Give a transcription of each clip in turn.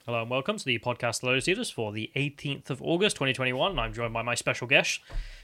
Hello and welcome to the podcast Lotus Eaters for the 18th of August 2021. I'm joined by my special guest.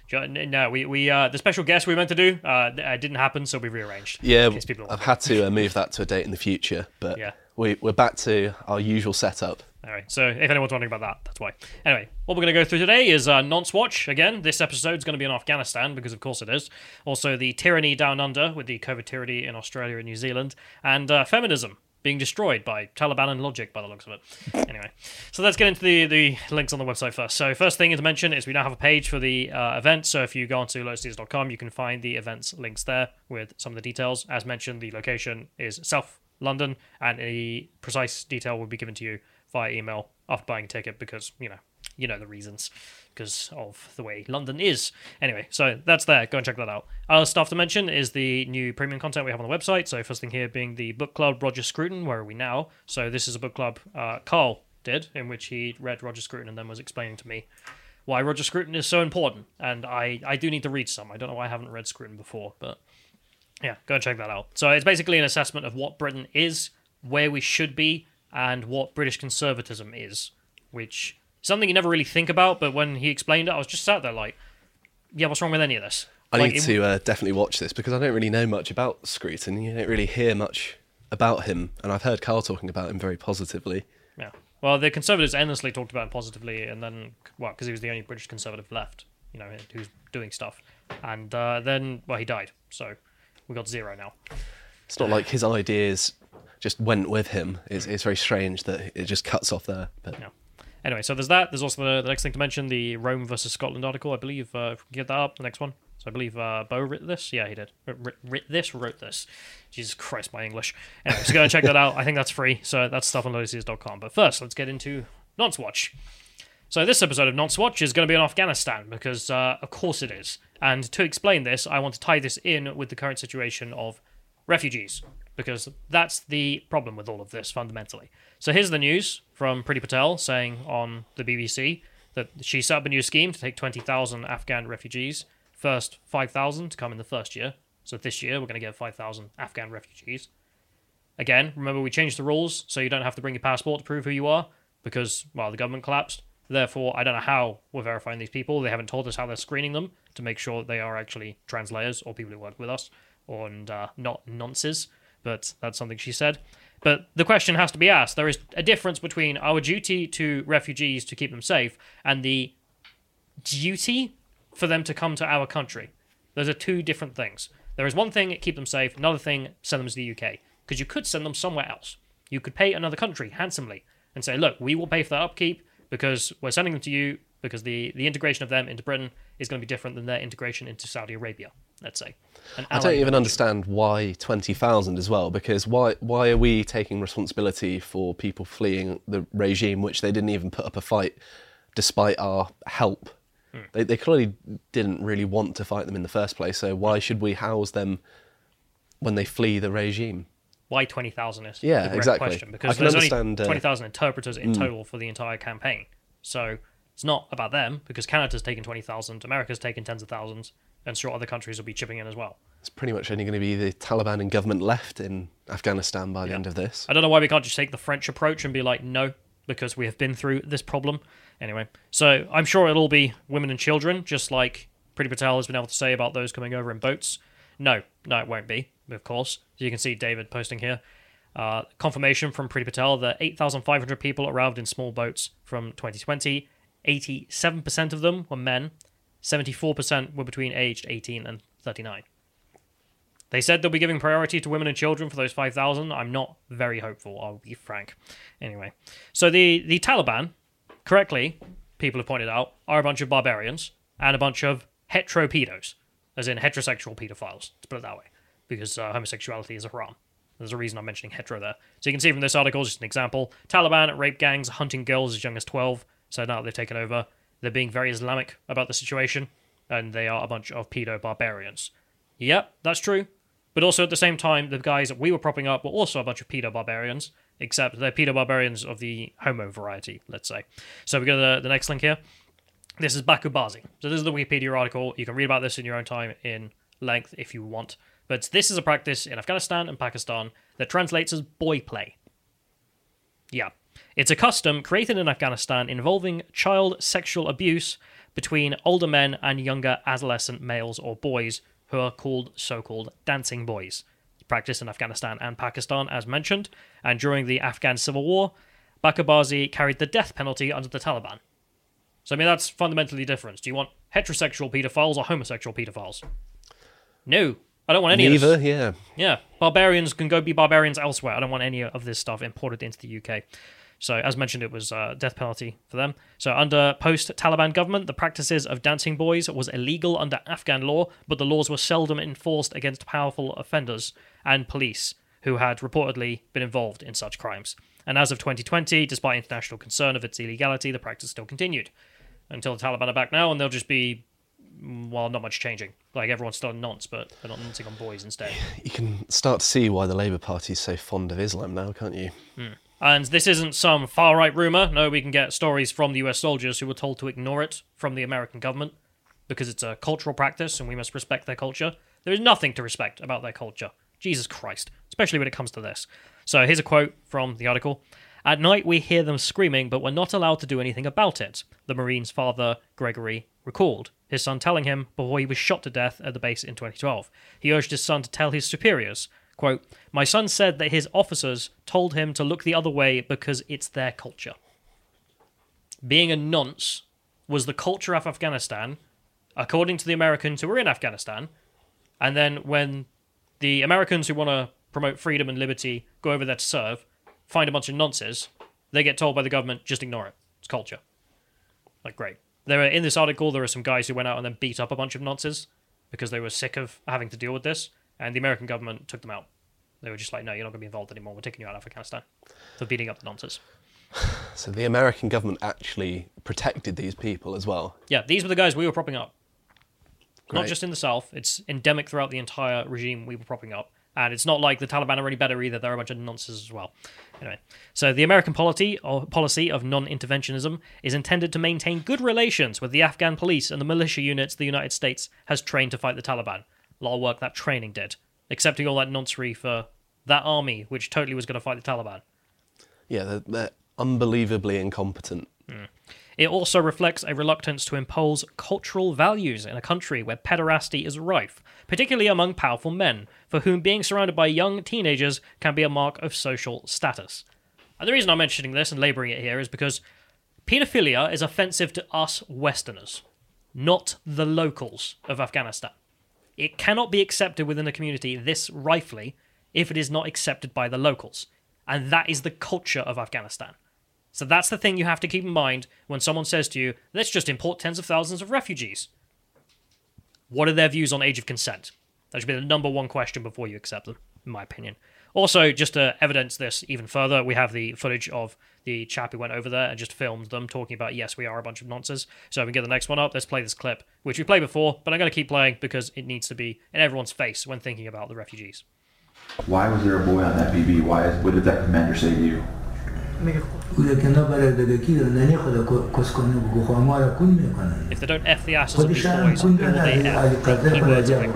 No, the special guest we were meant to do didn't happen, so we rearranged. Yeah, I've had to move that to a date in the future, but Yeah. we're back to our usual setup. Anyway, so if anyone's wondering about that, that's why. Anyway, what we're going to go through today is Nonce Watch. Again, this episode is going to be in Afghanistan, because of course it is. Also, the tyranny down under, with the COVID tyranny in Australia and New Zealand. And feminism being destroyed by Taliban and Logic, by the looks of it. Anyway, so let's get into the links on the website first. So first thing to mention is we now have a page for the event. So if you go onto lotuseaters.com, you can find the events links there with some of the details. As mentioned, the location is South London, and a precise detail will be given to you via email after buying a ticket, because you know the reasons, because of the way London is. Anyway, so that's there. Go and check that out. Other stuff to mention is the new premium content we have on the website. So first thing here being the book club Roger Scruton. Where are we now? So this is a book club Carl did, in which he read Roger Scruton and then was explaining to me why Roger Scruton is so important. And I do need to read some. I don't know why I haven't read Scruton before, but yeah, go and check that out. So it's basically an assessment of what Britain is, where we should be, and what British conservatism is, which is something you never really think about, but when he explained it, I was just sat there like, yeah, what's wrong with any of this? I need to definitely watch this, because I don't really know much about Scruton. You don't really hear much about him, and I've heard Carl talking about him very positively. Yeah. Well, the Conservatives endlessly talked about him positively, and then, well, because he was the only British Conservative left, who's doing stuff. And then, well, he died, so we got zero now. It's not like his ideas just went with him. It's very strange that it just cuts off there. But Yeah. Anyway, so there's that. There's also the next thing to mention, the Rome versus Scotland article, I believe. If we can get that up, the next one. So I believe Bo wrote this. Yeah, he did. Wrote this. Jesus Christ, my English. Anyway, so go and check that out. I think that's free. So that's stuff on lotuseaters.com. But first, let's get into Nonce Watch. So this episode of Nonce Watch is going to be in Afghanistan, because of course it is. And to explain this, I want to tie this in with the current situation of refugees, because that's the problem with all of this, fundamentally. So here's the news from Priti Patel saying on the BBC that she set up a new scheme to take 20,000 Afghan refugees. First 5,000 to come in the first year. So this year we're going to get 5,000 Afghan refugees. Again, remember we changed the rules so you don't have to bring your passport to prove who you are, because, well, the government collapsed. Therefore, I don't know how we're verifying these people. They haven't told us how they're screening them to make sure they are actually translators or people who work with us, and not nonces. But that's something she said. But the question has to be asked. There is a difference between our duty to refugees to keep them safe and the duty for them to come to our country. Those are two different things. There is one thing, keep them safe. Another thing, send them to the UK. Because you could send them somewhere else. You could pay another country handsomely and say, look, we will pay for their upkeep because we're sending them to you, because the integration of them into Britain is going to be different than their integration into Saudi Arabia, let's say. I don't even understand why 20,000 as well, because why are we taking responsibility for people fleeing the regime, which they didn't even put up a fight despite our help? They clearly didn't really want to fight them in the first place, so why should we house them when they flee the regime? Why 20,000 is Yeah, the correct exactly. question, because I can there's understand, only 20,000 interpreters in total for the entire campaign. So it's not about them, because Canada's taken 20,000, America's taken tens of thousands, and sure other countries will be chipping in as well. It's pretty much only going to be the Taliban and government left in Afghanistan by the end of this. I don't know why we can't just take the French approach and be like, no, because we have been through this problem. Anyway, so I'm sure it'll be women and children, just like Priti Patel has been able to say about those coming over in boats. No, it won't be, of course. So you can see David posting here. Confirmation from Priti Patel that 8,500 people arrived in small boats from 2020. 87% of them were men. 74% were between aged 18 and 39. They said they'll be giving priority to women and children for those 5,000. I'm not very hopeful, I'll be frank. Anyway, so the Taliban, correctly, people have pointed out, are a bunch of barbarians and a bunch of heteropedos, as in heterosexual pedophiles, to put it that way, because homosexuality is a haram. There's a reason I'm mentioning hetero there. So you can see from this article, just an example, Taliban rape gangs hunting girls as young as 12, so now that they've taken over, they're being very Islamic about the situation, and they are a bunch of pedo-barbarians. Yep, that's true. But also at the same time, the guys that we were propping up were also a bunch of pedo-barbarians, except they're pedo-barbarians of the homo variety, let's say. So we go to the next link here. This is Bakubazi. So this is the Wikipedia article. You can read about this in your own time in length if you want. But this is a practice in Afghanistan and Pakistan that translates as boy play. Yeah. It's a custom created in Afghanistan involving child sexual abuse between older men and younger adolescent males or boys who are called so-called dancing boys. It's practiced in Afghanistan and Pakistan, as mentioned, and during the Afghan Civil War, Bakabazi carried the death penalty under the Taliban. So, I mean, that's fundamentally different. Do you want heterosexual paedophiles or homosexual paedophiles? No, I don't want any of this. Neither, yeah. Yeah, barbarians can go be barbarians elsewhere. I don't want any of this stuff imported into the UK. So, as mentioned, it was death penalty for them. So, under post-Taliban government, the practices of dancing boys was illegal under Afghan law, but the laws were seldom enforced against powerful offenders and police who had reportedly been involved in such crimes. And as of 2020, despite international concern of its illegality, the practice still continued. Until the Taliban are back now, and they'll just be, well, not much changing. Like, everyone's still a nonce, but they're not noncing on boys instead. You can start to see why the Labour Party is so fond of Islam now, can't you? And this isn't some far-right rumour. No, we can get stories from the US soldiers who were told to ignore it from the American government because it's a cultural practice and we must respect their culture. There is nothing to respect about their culture. Jesus Christ. Especially when it comes to this. So here's a quote from the article. At night we hear them screaming, but we're not allowed to do anything about it, the Marine's father, Gregory, recalled, his son telling him before he was shot to death at the base in 2012. He urged his son to tell his superiors, quote, "My son said that his officers told him to look the other way because it's their culture." Being a nonce was the culture of Afghanistan, according to the Americans who were in Afghanistan, and then when the Americans who want to promote freedom and liberty go over there to serve, find a bunch of nonces, they get told by the government, just ignore it. It's culture. Like, great. In this article, there are some guys who went out and then beat up a bunch of nonces because they were sick of having to deal with this, and the American government took them out. They were just like, no, you're not going to be involved anymore. We're taking you out of Afghanistan for beating up the nonces. So the American government actually protected these people as well? Yeah, these were the guys we were propping up. Great. Not just in the South. It's endemic throughout the entire regime we were propping up. And it's not like the Taliban are any better either. They're a bunch of nonsense as well. Anyway, so the American policy of non-interventionism is intended to maintain good relations with the Afghan police and the militia units the United States has trained to fight the Taliban. A lot of work that training did. Accepting all that nonsense for that army, which totally was going to fight the Taliban. Yeah, they're unbelievably incompetent. It also reflects a reluctance to impose cultural values in a country where pederasty is rife, particularly among powerful men, for whom being surrounded by young teenagers can be a mark of social status. And the reason I'm mentioning this and labouring it here is because paedophilia is offensive to us Westerners, not the locals of Afghanistan. It cannot be accepted within the community this rifely if it is not accepted by the locals. And that is the culture of Afghanistan. So that's the thing you have to keep in mind when someone says to you, let's just import tens of thousands of refugees. What are their views on age of consent? That should be the number one question before you accept them, in my opinion. Also, just to evidence this even further, we have the footage of the chap who went over there and just filmed them talking about, yes, we are a bunch of nonsense. So if we get the next one up, let's play this clip, which we played before, but I'm going to keep playing because it needs to be in everyone's face when thinking about the refugees. Why was there a boy on that BB? What did that commander say to you? If they don't F the asses of these boys, who will they F? The keywords in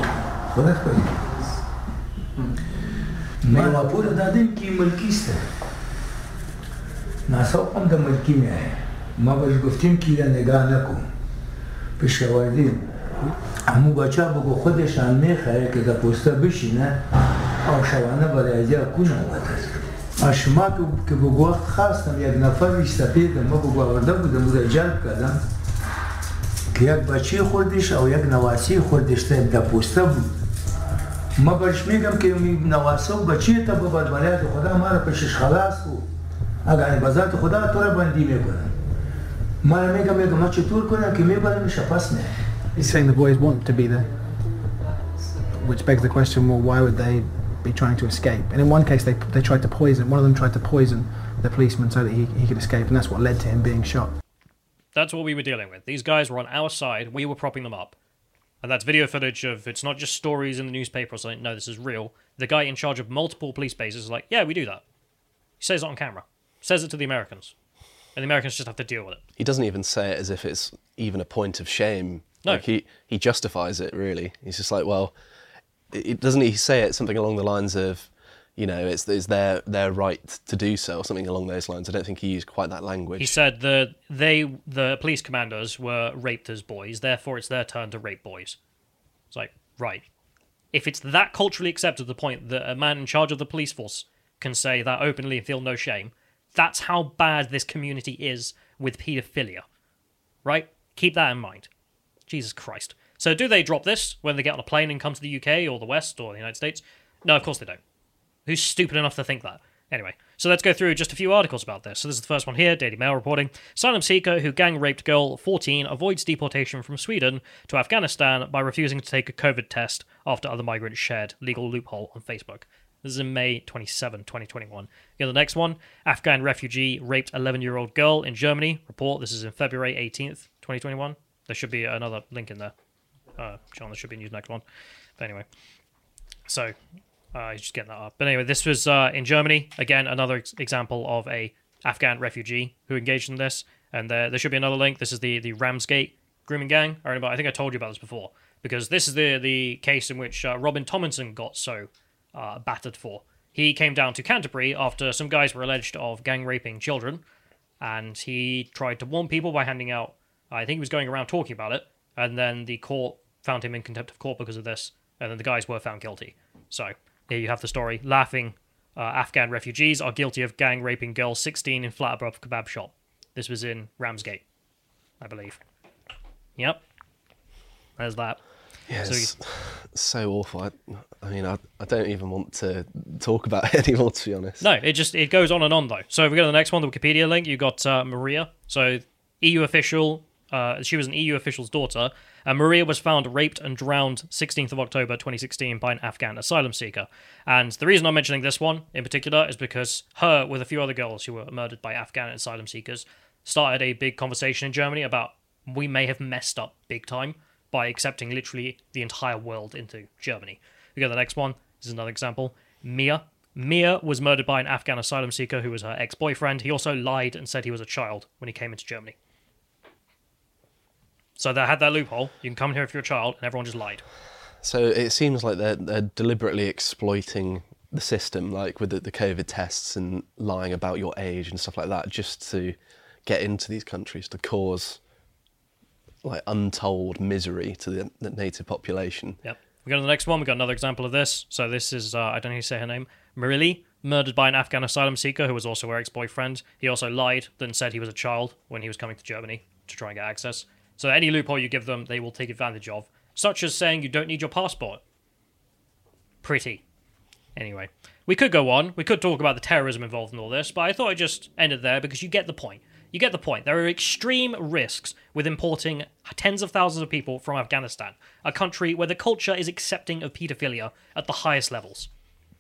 همون بچه ها بگو خودشان میخواه که در پوسته بشینه و شوانه برای ازیا کنه شما که بگو وقت خواستم یک نفر ایستپیدم ما بگو آورده بودم بوده جلب کردم که یک بچه خوردش او یک نواسی خوردش در پوسته بود ما برش میگم که نواسه و بچه تا بباد بلید خدا ما را پشش خلاص بود اگر بذات خدا تو را بندی میکنم ما را میگم ما چطور کنم که میبرم شپس نه He's saying the boys want to be there, which begs the question, well, why would they be trying to escape? And in one case, they tried to poison, one of them tried to poison the policeman so that he could escape, and that's what led to him being shot. That's what we were dealing with. These guys were on our side, we were propping them up. And that's video footage of, it's not just stories in the newspaper or something, no, this is real. The guy in charge of multiple police bases is like, yeah, we do that. He says it on camera. Says it to the Americans. And the Americans just have to deal with it. He doesn't even say it as if it's even a point of shame. No. Like he justifies it, really. He's just like, well, doesn't he say it something along the lines of, it's their right to do so, or something along those lines. I don't think he used quite that language. He said the police commandos were raped as boys, therefore it's their turn to rape boys. It's like, right. If it's that culturally accepted to the point that a man in charge of the police force can say that openly and feel no shame, that's how bad this community is with paedophilia. Right? Keep that in mind. Jesus Christ. So do they drop this when they get on a plane and come to the UK or the West or the United States? No, of course they don't. Who's stupid enough to think that? Anyway, so let's go through just a few articles about this. So this is the first one here, Daily Mail reporting. Asylum seeker who gang raped girl 14 avoids deportation from Sweden to Afghanistan by refusing to take a COVID test after other migrants shared legal loophole on Facebook. This is in May 27, 2021. Again, the next one, Afghan refugee raped 11-year-old girl in Germany. Report, this is in February 18th, 2021. There should be another link in there. John, there should be a news next one. But anyway, so... he's just getting that up. But anyway, this was in Germany. Again, another example of a Afghan refugee who engaged in this. And there should be another link. This is the Ramsgate grooming gang. I think I told you about this before. Because this is the case in which Robin Tomlinson got so battered for. He came down to Canterbury after some guys were alleged of gang raping children. And he tried to warn people by handing out... I think he was going around talking about it. And then the court found him in contempt of court because of this. And then the guys were found guilty. So... here you have the story. Laughing Afghan refugees are guilty of gang raping girl 16 in Flatborough kebab shop. This was in Ramsgate, I believe. Yep. There's that. Yeah, it's so awful. I don't even want to talk about it anymore, to be honest. No, it goes on and on, though. So if we go to the next one, the Wikipedia link, you got Maria. So EU official... she was an EU official's daughter, and Maria was found raped and drowned 16th of October 2016 by an Afghan asylum seeker. And the reason I'm mentioning this one in particular is because her, with a few other girls who were murdered by Afghan asylum seekers, started a big conversation in Germany about we may have messed up big time by accepting literally the entire world into Germany. We go to the next one. This is another example. Mia. Mia was murdered by an Afghan asylum seeker who was her ex-boyfriend. He also lied and said he was a child when he came into Germany. So they had that loophole. You can come here if you're a child, and everyone just lied. So it seems like they're deliberately exploiting the system, like with the COVID tests and lying about your age and stuff like that, just to get into these countries to cause like untold misery to the native population. Yep. We go to the next one. We got another example of this. So this is I don't know how you say her name. Marili, murdered by an Afghan asylum seeker who was also her ex-boyfriend. He also lied, then said he was a child when he was coming to Germany to try and get access. So any loophole you give them, they will take advantage of, such as saying you don't need your passport. Pretty. Anyway, we could go on. We could talk about the terrorism involved in all this, but I thought I'd just end it there because you get the point. You get the point. There are extreme risks with importing tens of thousands of people from Afghanistan, a country where the culture is accepting of paedophilia at the highest levels.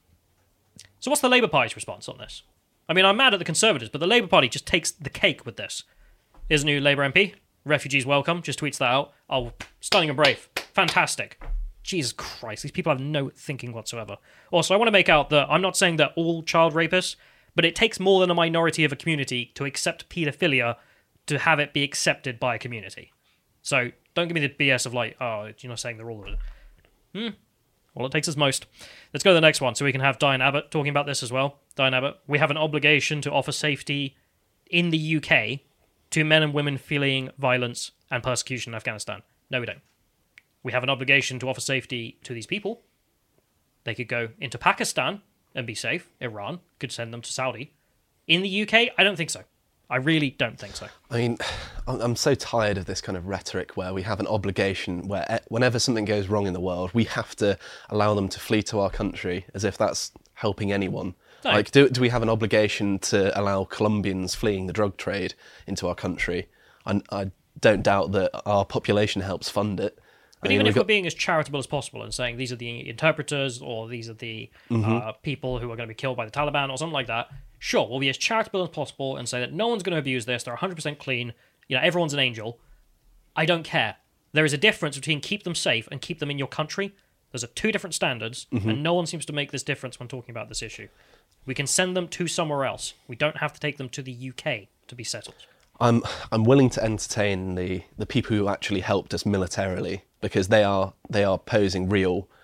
So what's the Labour Party's response on this? I mean, I'm mad at the Conservatives, but the Labour Party just takes the cake with this. Here's a new Labour MP. Refugees welcome, just tweets that out. Oh, stunning and brave. Fantastic. Jesus Christ, these people have no thinking whatsoever. Also, I want to make out that I'm not saying that all child rapists, but it takes more than a minority of a community to accept paedophilia to have it be accepted by a community. So, don't give me the BS of like, oh, you're not saying they're all of it. All it takes is most. Let's go to the next one so we can have Diane Abbott talking about this as well. Diane Abbott, we have an obligation to offer safety in the UK to men and women fleeing violence and persecution in Afghanistan. No, we don't. We have an obligation to offer safety to these people. They could go into Pakistan and be safe. Iran could send them to Saudi. In the UK, I don't think so. I really don't think so. I mean, I'm so tired of this kind of rhetoric where we have an obligation where whenever something goes wrong in the world, we have to allow them to flee to our country as if that's helping anyone. No. Like, do we have an obligation to allow Colombians fleeing the drug trade into our country? I don't doubt that our population helps fund it. But even if we're being as charitable as possible and saying these are the interpreters or these are the people who are going to be killed by the Taliban or something like that, sure, we'll be as charitable as possible and say that no one's going to abuse this, they're 100% clean, everyone's an angel. I don't care. There is a difference between keep them safe and keep them in your country. Those are two different standards, and no one seems to make this difference when talking about this issue. We can send them to somewhere else. We don't have to take them to the UK to be settled. I'm willing to entertain the people who actually helped us militarily because they are posing real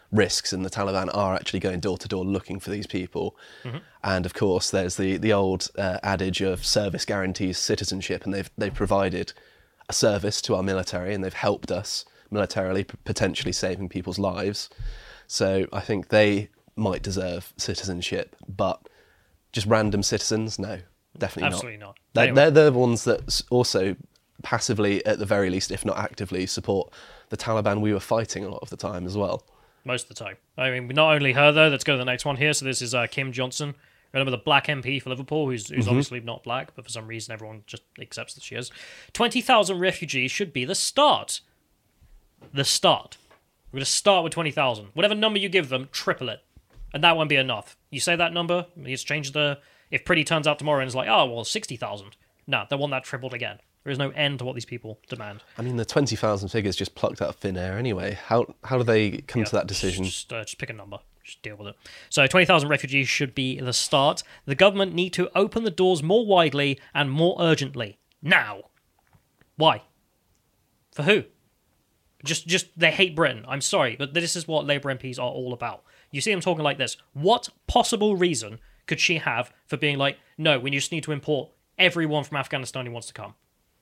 risks, and the Taliban are actually going door to door looking for these people. And of course, there's the old adage of service guarantees citizenship, and they've provided a service to our military, and they've helped us militarily, potentially saving people's lives. So I think they might deserve citizenship, but just random citizens, no, definitely Absolutely not. They're the ones that also passively, at the very least, if not actively, support the Taliban we were fighting a lot of the time as well. Most of the time. I mean, not only her, though. Let's go to the next one here. So this is Kim Johnson. Remember the black MP for Liverpool, who's obviously not black, but for some reason everyone just accepts that she is. 20,000 refugees should be the start. The start. We're going to start with 20,000. Whatever number you give them, triple it. And that won't be enough. You say that number, it's changed the... If Pretty turns out tomorrow and is like, oh, well, 60,000. No, they want that tripled again. There is no end to what these people demand. I mean, the 20,000 figure is just plucked out of thin air anyway. How do they come to that decision? Just pick a number. Just deal with it. So 20,000 refugees should be the start. The government need to open the doors more widely and more urgently. Now. Why? For who? Just they hate Britain. I'm sorry, but this is what Labour MPs are all about. You see them talking like this. What possible reason could she have for being like, no, we just need to import everyone from Afghanistan who wants to come?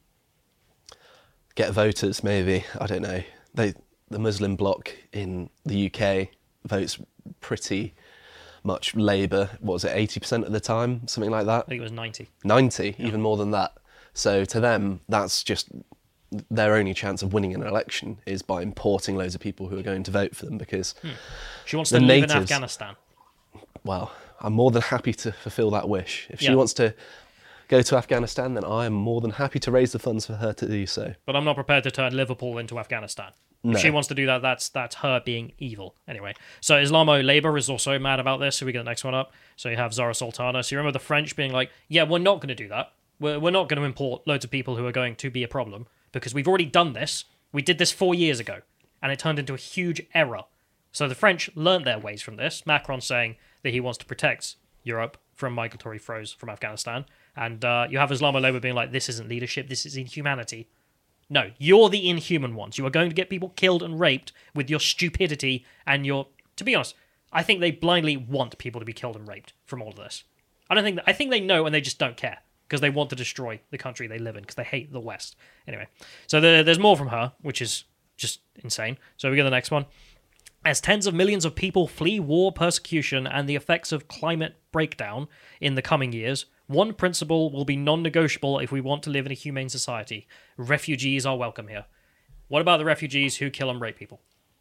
Get voters, maybe. I don't know. The Muslim bloc in the UK votes pretty much Labour. What was it, 80% of the time? Something like that? I think it was 90. 90, even more than that. So to them, that's just their only chance of winning an election is by importing loads of people who are going to vote for them, because She wants to live in Afghanistan. Well, I'm more than happy to fulfil that wish. If she wants to go to Afghanistan, then I am more than happy to raise the funds for her to do so. But I'm not prepared to turn Liverpool into Afghanistan. No. If she wants to do that, that's her being evil. Anyway, so Islamo Labour is also mad about this, so we get the next one up. So you have Zara Sultana. So you remember the French being like, yeah, we're not going to do that. We're not going to import loads of people who are going to be a problem, because we've already done this. We did this 4 years ago, and it turned into a huge error. So the French learned their ways from this. Macron saying that he wants to protect Europe from migratory flows from Afghanistan. And you have Islamo Labour being like, this isn't leadership, this is inhumanity. No, you're the inhuman ones. You are going to get people killed and raped with your stupidity and your... To be honest, I think they blindly want people to be killed and raped from all of this. I think they know and they just don't care, because they want to destroy the country they live in, because they hate the West. Anyway, so there's more from her, which is just insane. So we go to the next one. As tens of millions of people flee war, persecution, and the effects of climate breakdown in the coming years, one principle will be non-negotiable if we want to live in a humane society. Refugees are welcome here. What about the refugees who kill and rape people?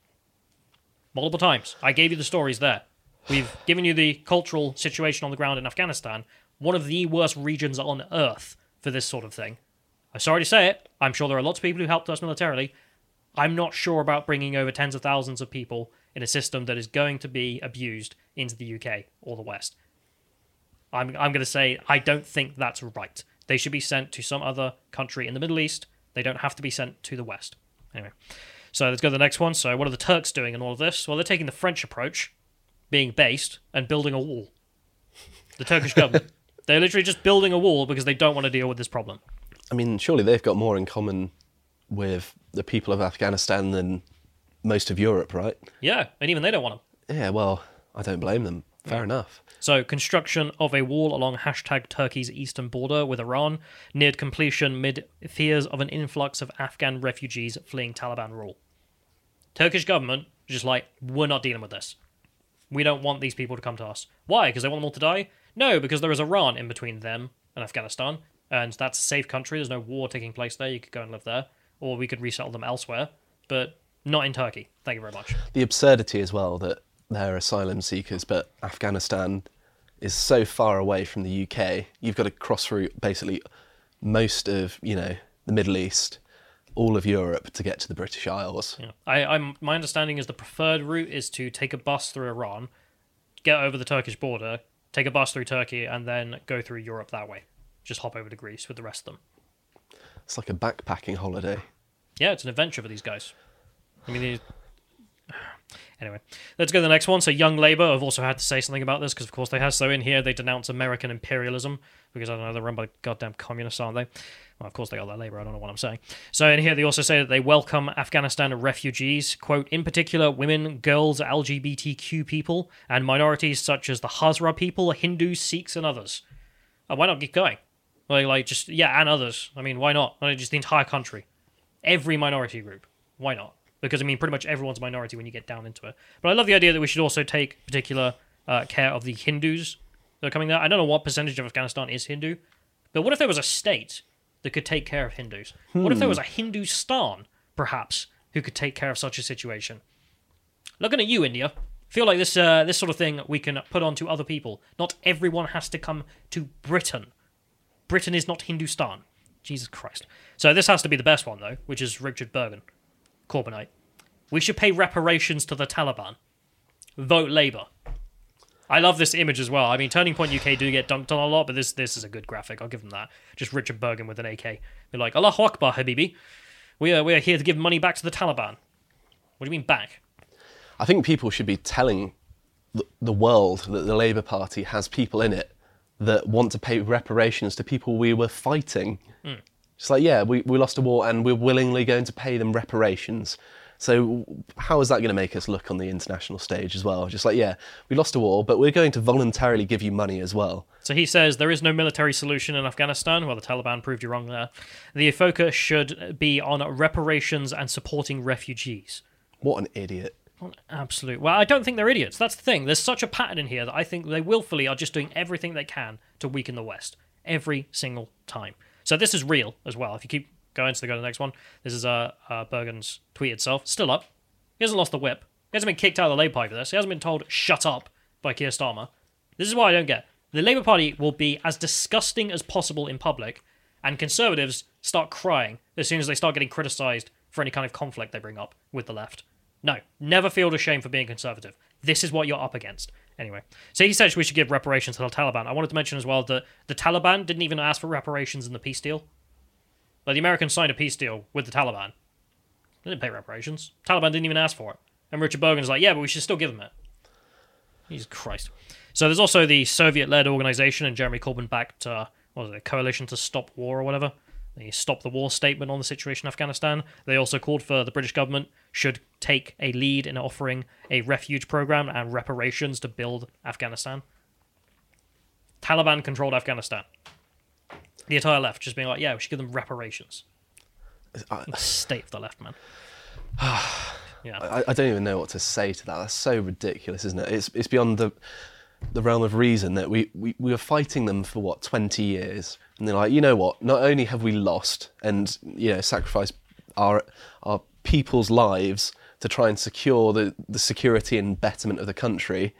Multiple times. I gave you the stories there. We've given you the cultural situation on the ground in Afghanistan, one of the worst regions on earth for this sort of thing. I'm sorry to say it. I'm sure there are lots of people who helped us militarily. I'm not sure about bringing over tens of thousands of people in a system that is going to be abused into the UK or the West. I'm going to say I don't think that's right. They should be sent to some other country in the Middle East. They don't have to be sent to the West. Anyway, so let's go to the next one. So what are the Turks doing in all of this? Well, they're taking the French approach, being based, and building a wall. The Turkish government. They're literally just building a wall because they don't want to deal with this problem. I mean, surely they've got more in common with the people of Afghanistan than most of Europe, right? Yeah, and even they don't want them. Yeah, well, I don't blame them. Fair enough. So, construction of a wall along Turkey's eastern border with Iran neared completion mid fears of an influx of Afghan refugees fleeing Taliban rule. Turkish government just like, we're not dealing with this. We don't want these people to come to us. Why? Because they want them all to die? No, because there is Iran in between them and Afghanistan, and that's a safe country. There's no war taking place there. You could go and live there, or we could resettle them elsewhere, but not in Turkey. Thank you very much. The absurdity as well that they're asylum seekers, but Afghanistan is so far away from the UK. You've got to cross through basically most of, the Middle East, all of Europe to get to the British Isles. Yeah. My understanding is the preferred route is to take a bus through Iran, get over the Turkish border, take a bus through Turkey, and then go through Europe that way. Just hop over to Greece with the rest of them. It's like a backpacking holiday. Yeah, it's an adventure for these guys. I mean, Anyway, let's go to the next one. So Young Labour have also had to say something about this because, of course, they have. So in here, they denounce American imperialism because, I don't know, they're run by goddamn communists, aren't they? Well, of course, they are their Labour. I don't know what I'm saying. So in here, they also say that they welcome Afghanistan refugees, quote, in particular, women, girls, LGBTQ people, and minorities such as the Hazara people, Hindus, Sikhs, and others. Why not keep going? And others. I mean, why not? Just the entire country. Every minority group. Why not? Because, I mean, pretty much everyone's a minority when you get down into it. But I love the idea that we should also take particular care of the Hindus that are coming there. I don't know what percentage of Afghanistan is Hindu, but what if there was a state that could take care of Hindus? What if there was a Hindustan, perhaps, who could take care of such a situation? Looking at you, India. Feel like this sort of thing we can put on to other people. Not everyone has to come to Britain. Britain is not Hindustan. Jesus Christ. So this has to be the best one, though, which is Richard Bergen. Corbynite. We should pay reparations to the Taliban. Vote Labour. I love this image as well. I mean, Turning Point UK do get dunked on a lot, but this is a good graphic. I'll give them that. Just Richard Bergen with an AK. Be like, Allahu Akbar, Habibi. We are here to give money back to the Taliban. What do you mean back? I think people should be telling the world that the Labour Party has people in it that want to pay reparations to people we were fighting. It's like, yeah, we lost a war and we're willingly going to pay them reparations. So how is that going to make us look on the international stage as well? Just like, yeah, we lost a war, but we're going to voluntarily give you money as well. So he says there is no military solution in Afghanistan. Well, the Taliban proved you wrong there. The focus should be on reparations and supporting refugees. What an idiot. What an absolute... Well, I don't think they're idiots. That's the thing. There's such a pattern in here that I think they willfully are just doing everything they can to weaken the West. Every single time. So this is real as well. If you keep going, so they go to the next one. This is Bergen's tweet itself. Still up. He hasn't lost the whip. He hasn't been kicked out of the Labour Party for this. He hasn't been told, shut up, by Keir Starmer. This is what I don't get. The Labour Party will be as disgusting as possible in public, and Conservatives start crying as soon as they start getting criticised for any kind of conflict they bring up with the left. No, never feel ashamed for being Conservative. This is what you're up against. Anyway, so he said we should give reparations to the Taliban. I wanted to mention as well that the Taliban didn't even ask for reparations in the peace deal. Like, the Americans signed a peace deal with the Taliban. They didn't pay reparations. Taliban didn't even ask for it. And Richard Bergen's like, yeah, but we should still give them it. Jesus Christ. So there's also the Soviet-led organisation, and Jeremy Corbyn backed, Coalition to Stop War or whatever. The Stop the War statement on the situation in Afghanistan. They also called for the British government should take a lead in offering a refuge program and reparations to build Afghanistan. Taliban-controlled Afghanistan. The entire left just being like, yeah, we should give them reparations. The state of the left, man. Yeah. I don't even know what to say to that. That's so ridiculous, isn't it? It's beyond the realm of reason that we were fighting them for, 20 years. And they're like, you know what? Not only have we lost and, sacrificed our people's lives to try and secure the security and betterment of the country,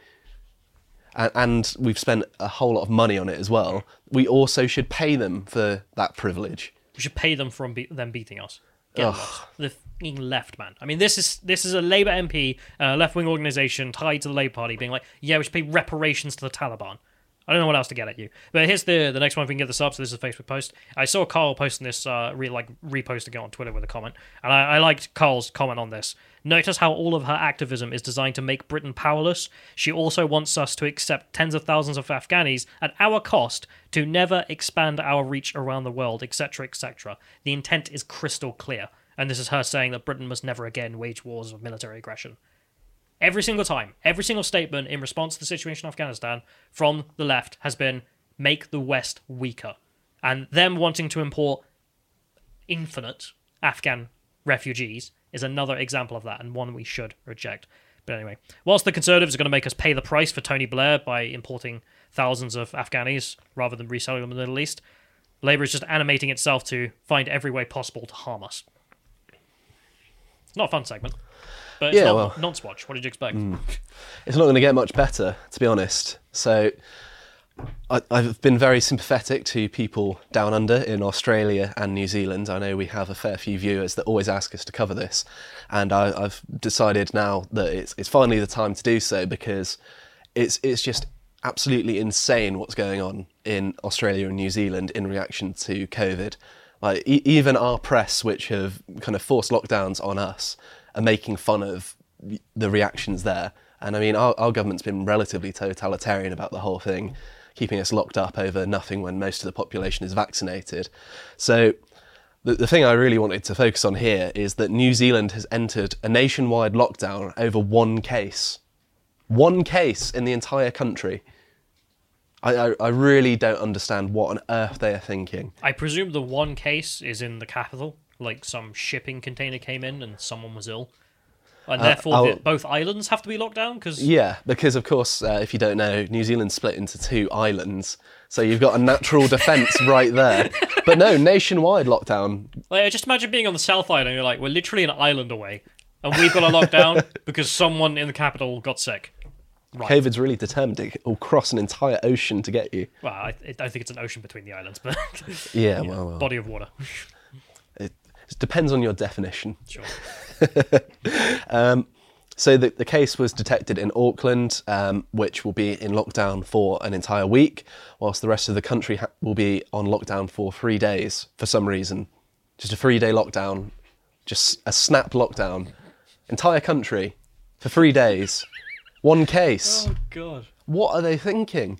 and we've spent a whole lot of money on it as well, we also should pay them for that privilege. We should pay them for them beating us. Get lost. The fucking left, man. I mean, this is a Labour MP, a left-wing organisation tied to the Labour Party being like, yeah, we should pay reparations to the Taliban. I don't know what else to get at you. But here's the next one, if we can get this up. So this is a Facebook post. I saw Carl posting this, reposting it on Twitter with a comment. And I liked Carl's comment on this. Notice how all of her activism is designed to make Britain powerless. She also wants us to accept tens of thousands of Afghanis at our cost to never expand our reach around the world, etc., etc. The intent is crystal clear. And this is her saying that Britain must never again wage wars of military aggression. Every single time, every single statement in response to the situation in Afghanistan from the left has been, make the West weaker. And them wanting to import infinite Afghan refugees is another example of that, and one we should reject. But anyway, whilst the Conservatives are going to make us pay the price for Tony Blair by importing thousands of Afghanis rather than reselling them in the Middle East, Labour is just animating itself to find every way possible to harm us. It's not a fun segment. But it's not non-swatch. What did you expect? It's not going to get much better, to be honest. So I've been very sympathetic to people down under in Australia and New Zealand. I know we have a fair few viewers that always ask us to cover this. And I've decided now that it's finally the time to do so, because it's just absolutely insane what's going on in Australia and New Zealand in reaction to COVID. Like, even our press, which have kind of forced lockdowns on us, are making fun of the reactions there. And I mean, our government's been relatively totalitarian about the whole thing, keeping us locked up over nothing when most of the population is vaccinated. So the thing I really wanted to focus on here is that New Zealand has entered a nationwide lockdown over one case. One case in the entire country. I really don't understand what on earth they are thinking. I presume the one case is in the capital, like some shipping container came in and someone was ill. And therefore both islands have to be locked down? Yeah, because of course, if you don't know, New Zealand's split into 2 islands. So you've got a natural defence right there. But no, nationwide lockdown. Like, just imagine being on the South Island and you're like, we're literally an island away. And we've got to lock down because someone in the capital got sick. Right. COVID's really determined it will cross an entire ocean to get you. Well, I think it's an ocean between the islands, but yeah, well. Body of water. It depends on your definition. Sure. So the case was detected in Auckland, which will be in lockdown for an entire week, whilst the rest of the country will be on lockdown for 3 days for some reason. Just a 3-day lockdown, just a snap lockdown. Entire country for 3 days. One case. Oh, God. What are they thinking?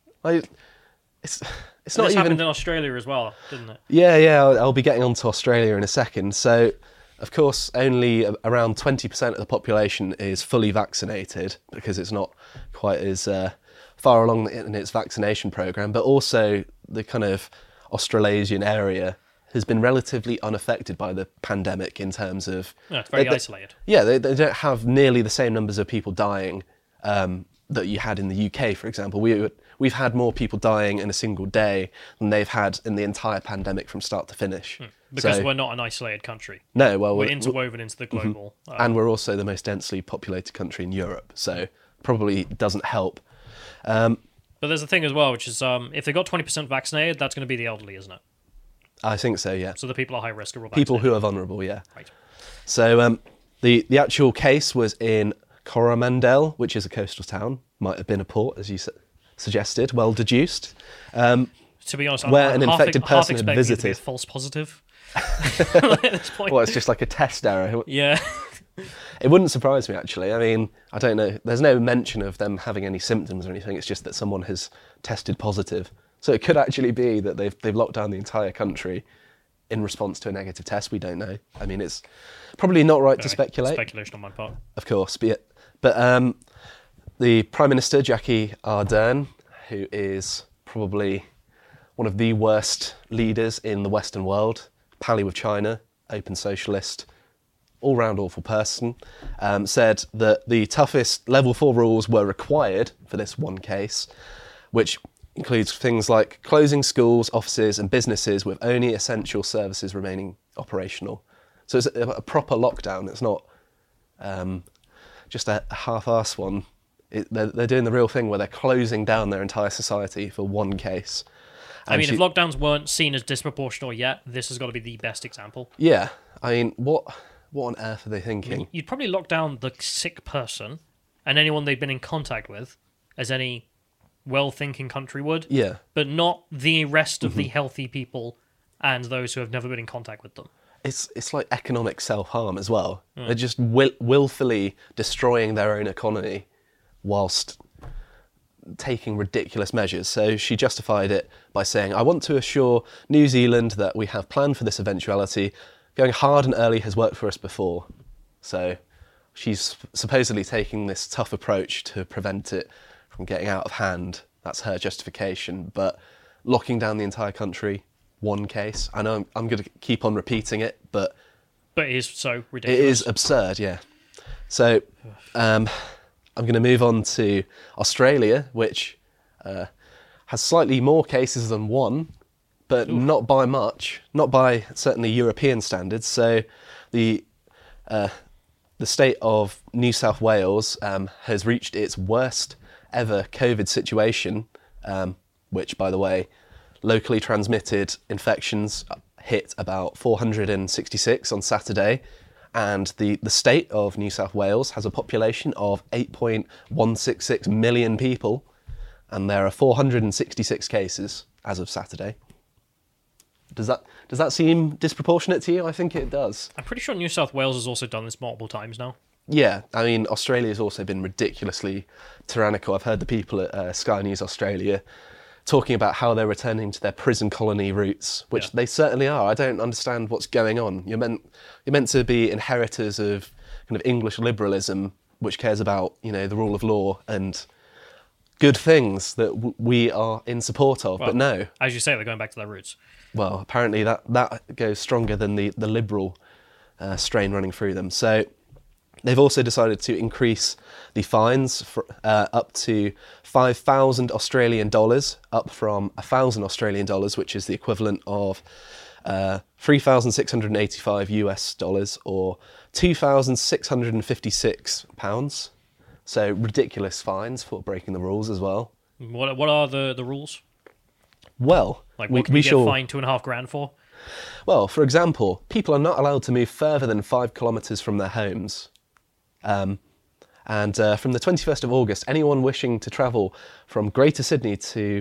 It's not This even... happened in Australia as well, didn't it? Yeah, I'll be getting onto Australia in a second. So, of course, only around 20% of the population is fully vaccinated because it's not quite as far along in its vaccination programme, but also the kind of Australasian area has been relatively unaffected by the pandemic in terms of... No, it's very isolated. Yeah, they don't have nearly the same numbers of people dying that you had in the UK, for example. We've had more people dying in a single day than they've had in the entire pandemic from start to finish. Because we're not an isolated country. No, well... We're interwoven into the global... and we're also the most densely populated country in Europe, so probably doesn't help. But there's a thing as well, which is if they got 20% vaccinated, that's going to be the elderly, isn't it? I think so, yeah. So the people at high risk are all vaccinated. People who are vulnerable, yeah. Right. So the actual case was in Coromandel, which is a coastal town. Might have been a port, as you suggested. Well deduced. To be honest, where an infected person had visited. To be a false positive at this point. Well, it's just like a test error. Yeah. It wouldn't surprise me, actually. I mean, I don't know. There's no mention of them having any symptoms or anything. It's just that someone has tested positive. So it could actually be that they've locked down the entire country in response to a negative test. We don't know. I mean, it's probably not right to speculate. Speculation on my part. Of course. But the Prime Minister, Jackie Ardern, who is probably one of the worst leaders in the Western world, pally with China, open socialist, all-round awful person, said that the toughest level 4 rules were required for this one case, which includes things like closing schools, offices and businesses with only essential services remaining operational. So it's a proper lockdown. It's not just a half-arse one. They're doing the real thing where they're closing down their entire society for one case. I mean, if lockdowns weren't seen as disproportional yet, this has got to be the best example. Yeah. I mean, what on earth are they thinking? You'd probably lock down the sick person and anyone they've been in contact with, as any well-thinking country would. Yeah. But not the rest of the healthy people and those who have never been in contact with them. It's like economic self-harm as well. They're just willfully destroying their own economy whilst taking ridiculous measures. So she justified it by saying, I want to assure New Zealand that we have planned for this eventuality. Going hard and early has worked for us before. So she's supposedly taking this tough approach to prevent it from getting out of hand. That's her justification. But locking down the entire country, one case. I know I'm going to keep on repeating it, but it is so ridiculous. It is absurd, yeah. So I'm going to move on to Australia, which has slightly more cases than one, but not by much, not by certainly European standards. So the state of New South Wales has reached its worst ever COVID situation, which, by the way, locally transmitted infections hit about 466 on Saturday. And the state of New South Wales has a population of 8.166 million people, and there are 466 cases as of Saturday. Does that seem disproportionate to you? I think it does. I'm pretty sure New South Wales has also done this multiple times now. Yeah, I mean, Australia's also been ridiculously tyrannical. I've heard the people at Sky News Australia talking about how they're returning to their prison colony roots, which they certainly are. I don't understand what's going on. You're meant to be inheritors of kind of English liberalism, which cares about, you know, the rule of law and good things that we are in support of. Well, but no, as you say, they're going back to their roots. well, apparently that goes stronger than the liberal strain running through them. So they've also decided to increase the fines for, up to 5,000 Australian dollars, up from 1,000 Australian dollars, which is the equivalent of 3,685 US dollars or 2,656 pounds. So ridiculous fines for breaking the rules as well. What are the rules? Well, Like, what can you get fined $2,500 for? Well, for example, people are not allowed to move further than 5 kilometres from their homes. And from the 21st of August, anyone wishing to travel from Greater Sydney to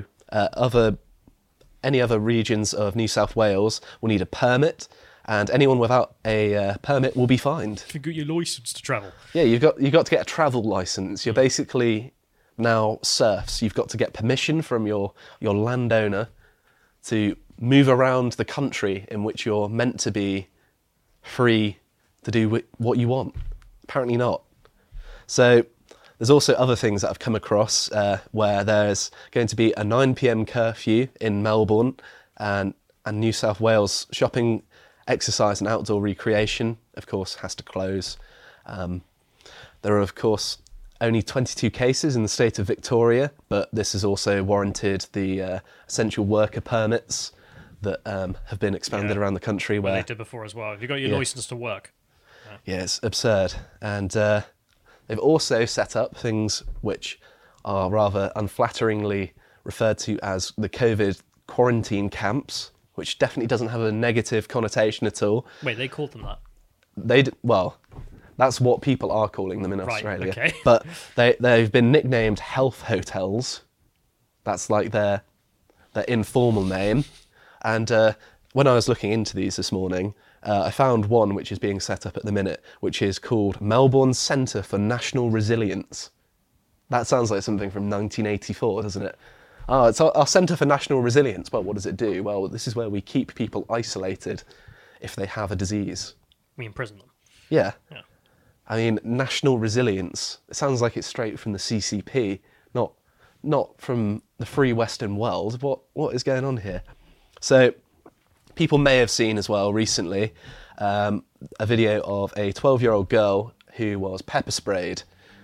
any other regions of New South Wales will need a permit, and anyone without a permit will be fined. You got your licence to travel. Yeah, you've got to get a travel licence. You're basically now serfs. You've got to get permission from your landowner to move around the country in which you're meant to be free to do what you want. Apparently not. So there's also other things that I've come across where there's going to be a 9 p.m. curfew in Melbourne, and New South Wales shopping, exercise and outdoor recreation, of course, has to close. There are, of course, only 22 cases in the state of Victoria, but this has also warranted the essential worker permits that have been expanded around the country. Where they did before as well. Have you got your licence to work? Yeah, it's absurd. And they've also set up things which are rather unflatteringly referred to as the COVID quarantine camps, which definitely doesn't have a negative connotation at all. Wait, they called them that? Well, that's what people are calling them in Australia. Okay. But they've been nicknamed health hotels. That's like their informal name. And when I was looking into these this morning, I found one which is being set up at the minute, which is called Melbourne Centre for National Resilience. That sounds like something from 1984, doesn't it? Oh, it's our Centre for National Resilience. Well, what does it do? Well, this is where we keep people isolated if they have a disease. We imprison them. Yeah. Yeah. I mean, national resilience, it sounds like it's straight from the CCP, not from the free Western world. What is going on here? So, people may have seen as well recently a video of a 12-year-old girl who was pepper sprayed.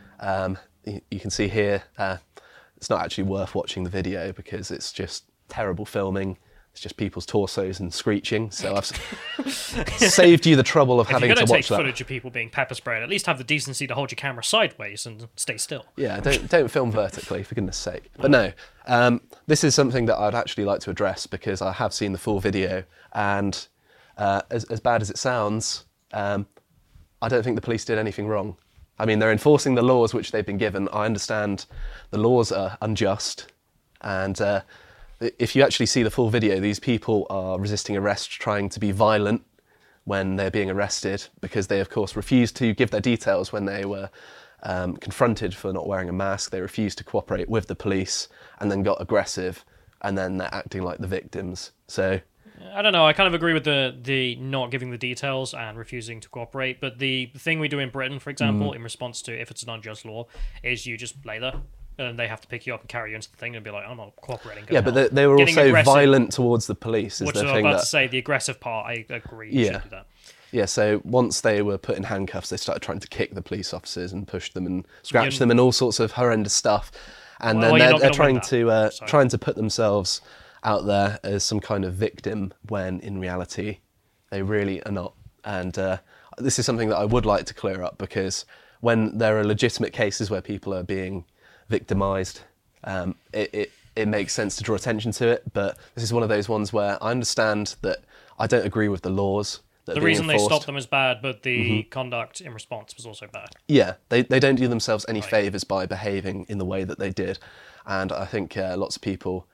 You can see here, it's not actually worth watching the video because it's just terrible filming. It's just people's torsos and screeching. So I've saved you the trouble of having to watch that. If you're going to take footage of people being pepper sprayed, at least have the decency to hold your camera sideways and stay still. Yeah, don't film vertically, for goodness sake. But no, this is something that I'd actually like to address because I have seen the full video, and as bad as it sounds, I don't think the police did anything wrong. I mean, they're enforcing the laws which they've been given. I understand the laws are unjust, and if you actually see the full video, these people are resisting arrest, trying to be violent when they're being arrested because they, of course, refused to give their details when they were confronted for not wearing a mask. They refused to cooperate with the police and then got aggressive, and then they're acting like the victims. So I don't know, I kind of agree with the not giving the details and refusing to cooperate, but the thing we do in Britain, for example, in response to if it's an unjust law, is you just lay there. And they have to pick you up and carry you into the thing and be like, I'm not cooperating. Yeah, but they were also violent towards the police. Which I was about to say, the aggressive part, I agree. You should do that. Yeah, so once they were put in handcuffs, they started trying to kick the police officers and push them and scratch them and all sorts of horrendous stuff. And then they're trying to put themselves out there as some kind of victim when in reality they really are not. And this is something that I would like to clear up, because when there are legitimate cases where people are being victimised, it makes sense to draw attention to it, but this is one of those ones where I understand that I don't agree with the laws that are being enforced. The reason they stopped them is bad, but the conduct in response was also bad. Yeah, they don't do themselves any favours by behaving in the way that they did, and I think lots of people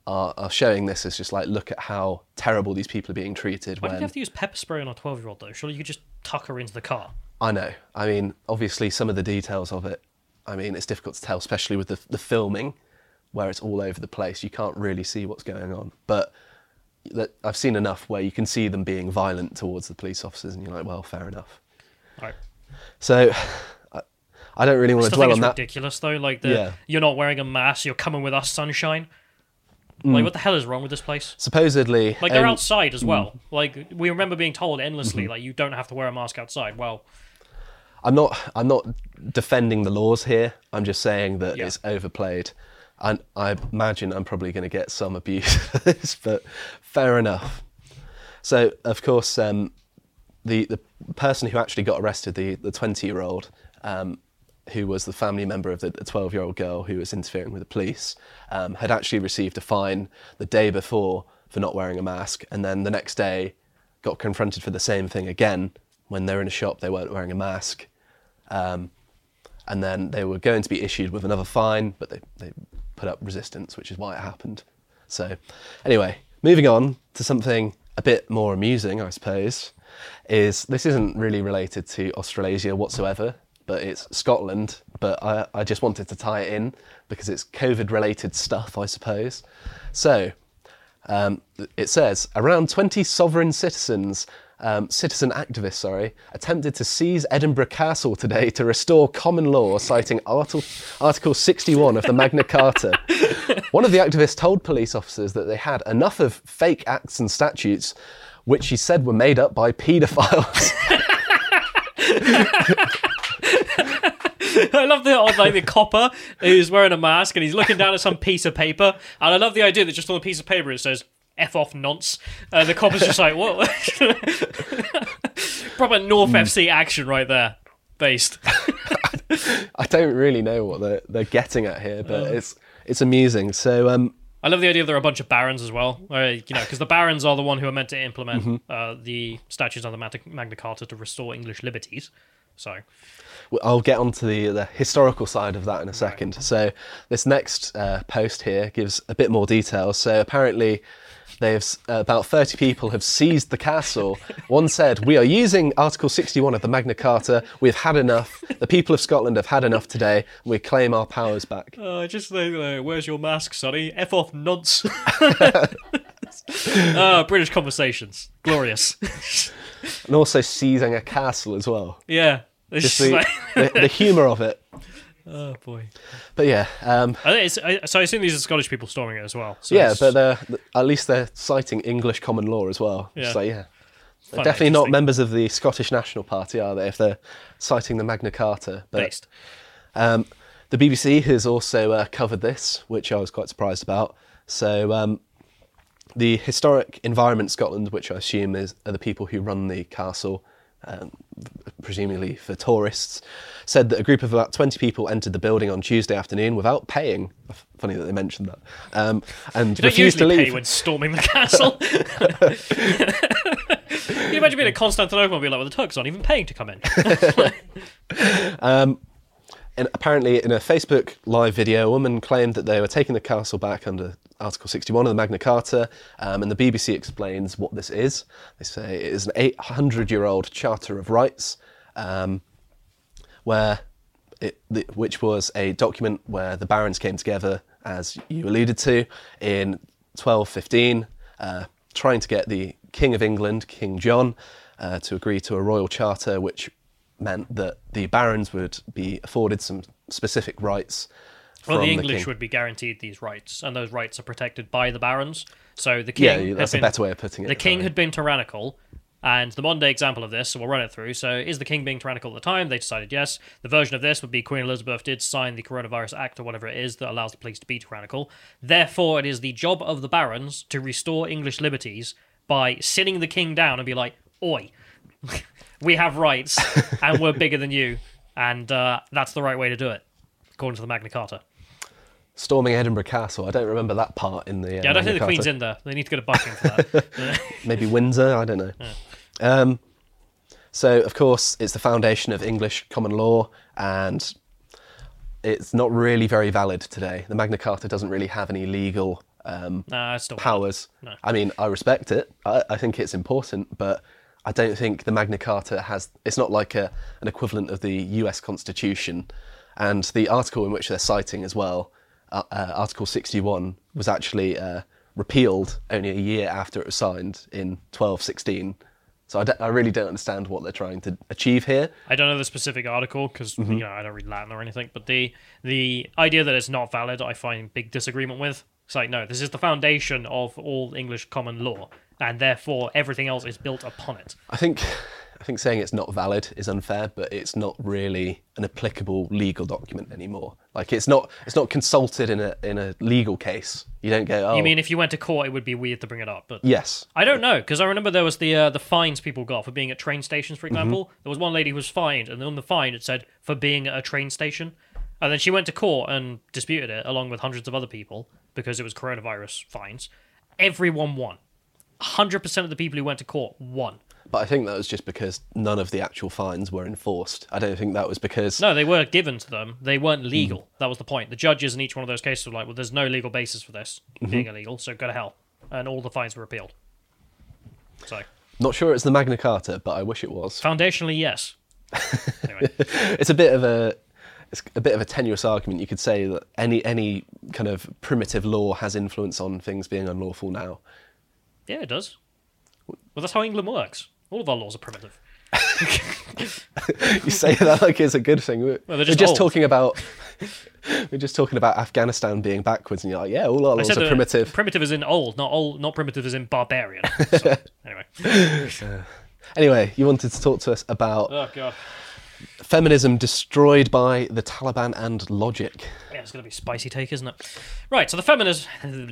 are showing this as just like, look at how terrible these people are being treated. Why did you have to use pepper spray on a 12-year-old though? Surely you could just tuck her into the car. I know. I mean, obviously some of the details of it, I mean, it's difficult to tell, especially with the filming, where it's all over the place. You can't really see what's going on. But I've seen enough where you can see them being violent towards the police officers, and you're like, well, fair enough. Right. So I don't really want to dwell on that. It's ridiculous though. Like you're not wearing a mask. You're coming with us, sunshine. Like, what the hell is wrong with this place? Supposedly, like, they're outside as well. Like, we remember being told endlessly, like, you don't have to wear a mask outside. Well, I'm not defending the laws here. I'm just saying that it's overplayed. And I imagine I'm probably going to get some abuse for this, but fair enough. So, of course, the person who actually got arrested, the 20-year-old, who was the family member of the 12-year-old girl who was interfering with the police, had actually received a fine the day before for not wearing a mask, and then the next day got confronted for the same thing again. When they were in a shop, they weren't wearing a mask. And then they were going to be issued with another fine, but they put up resistance, which is why it happened. So anyway, moving on to something a bit more amusing, I suppose, this isn't really related to Australasia whatsoever, but it's Scotland. But I just wanted to tie it in because it's COVID-related stuff, I suppose. So it says, around 20 sovereign citizen activists, attempted to seize Edinburgh Castle today to restore common law, citing Article 61 of the Magna Carta. One of the activists told police officers that they had enough of fake acts and statutes, which he said were made up by paedophiles. I love the copper who's wearing a mask and he's looking down at some piece of paper, and I love the idea that just on the piece of paper it says "F off nonce." The copper's just like, what? Proper North FC action right there, based. I don't really know what they're getting at here, but it's amusing. So I love the idea there are a bunch of barons as well, because the barons are the one who are meant to implement the statutes of the Magna Carta to restore English liberties. So I'll get onto the historical side of that in a second. So this next post here gives a bit more detail. So apparently about 30 people have seized the castle. One said, "We are using Article 61 of the Magna Carta. We've had enough. The people of Scotland have had enough today. And we claim our powers back." Just where's your mask, Sonny? F off nonce. British conversations. Glorious. And also seizing a castle as well. Yeah. Just the humour of it. Oh boy. But yeah. So I assume these are Scottish people storming it as well. So yeah, but at least they're citing English common law as well. Yeah. So yeah. They're definitely not members of the Scottish National Party, are they, if they're citing the Magna Carta? But, based. The BBC has also covered this, which I was quite surprised about. So the Historic Environment Scotland, which I assume are the people who run the castle, presumably for tourists, said that a group of about 20 people entered the building on Tuesday afternoon without paying. Funny that they mentioned that. And refused to leave. Pay when storming the castle. Can you imagine being at Constantinople and be like, well, the Turks aren't even paying to come in. And apparently in a Facebook live video, a woman claimed that they were taking the castle back under Article 61 of the Magna Carta, and the BBC explains what this is. They say it is an 800-year-old Charter of Rights, which was a document where the barons came together, as you alluded to, in 1215, trying to get the King of England, King John, to agree to a royal charter, which meant that the barons would be afforded some specific rights. Well, the English would be guaranteed these rights, and those rights are protected by the barons. So the king... Yeah, that's a better way of putting it. The king had been tyrannical, and the modern-day example of this, so we'll run it through. So is the king being tyrannical at the time? They decided yes. The version of this would be Queen Elizabeth did sign the Coronavirus Act, or whatever it is, that allows the police to be tyrannical. Therefore, it is the job of the barons to restore English liberties by sitting the king down and be like, oi, we have rights, and we're bigger than you, and that's the right way to do it, according to the Magna Carta. Storming Edinburgh Castle. I don't remember that part in the I don't think the Queen's in there. They need to go to Buckingham for that. Maybe Windsor, I don't know. Yeah. So, of course, it's the foundation of English common law, and it's not really very valid today. The Magna Carta doesn't really have any legal Nah, it's still powers. No. I mean, I respect it. I think it's important, but I don't think the Magna Carta it's not like an equivalent of the US Constitution. And the article in which they're citing as well, Article 61, was actually repealed only a year after it was signed in 1216. So I really don't understand what they're trying to achieve here. I don't know the specific article because I don't read Latin or anything, but the idea that it's not valid, I find big disagreement with. It's like, no, this is the foundation of all English common law, and therefore everything else is built upon it. I think saying it's not valid is unfair, but it's not really an applicable legal document anymore. Like it's not consulted in a legal case. You don't go, oh. You mean if you went to court, it would be weird to bring it up? But Yes. I don't know, because I remember there was the fines people got for being at train stations, for example. There was one lady who was fined, and on the fine it said for being at a train station, and then she went to court and disputed it along with hundreds of other people because it was coronavirus fines. Everyone won. 100% of the people who went to court won. But I think that was just because none of the actual fines were enforced. I don't think that was because... No, they were given to them. They weren't legal. That was the point. The judges in each one of those cases were like, well, there's no legal basis for this being illegal, so go to hell. And all the fines were repealed. So... Not sure it's the Magna Carta, but I wish it was. Foundationally, yes. Anyway. It's a bit of a tenuous argument. You could say that any kind of primitive law has influence on things being unlawful now. Yeah, it does. Well, that's how England works. All of our laws are primitive. You say that like it's a good thing. Well, we're just just old. talking about Afghanistan being backwards, and you're like, yeah, all our laws are primitive. Primitive is in old, not primitive as in barbarian. So, anyway. Anyway, you wanted to talk to us about Oh, God. feminism destroyed by the Taliban and logic. Yeah, it's going to be spicy take, isn't it? Right, so the feminism...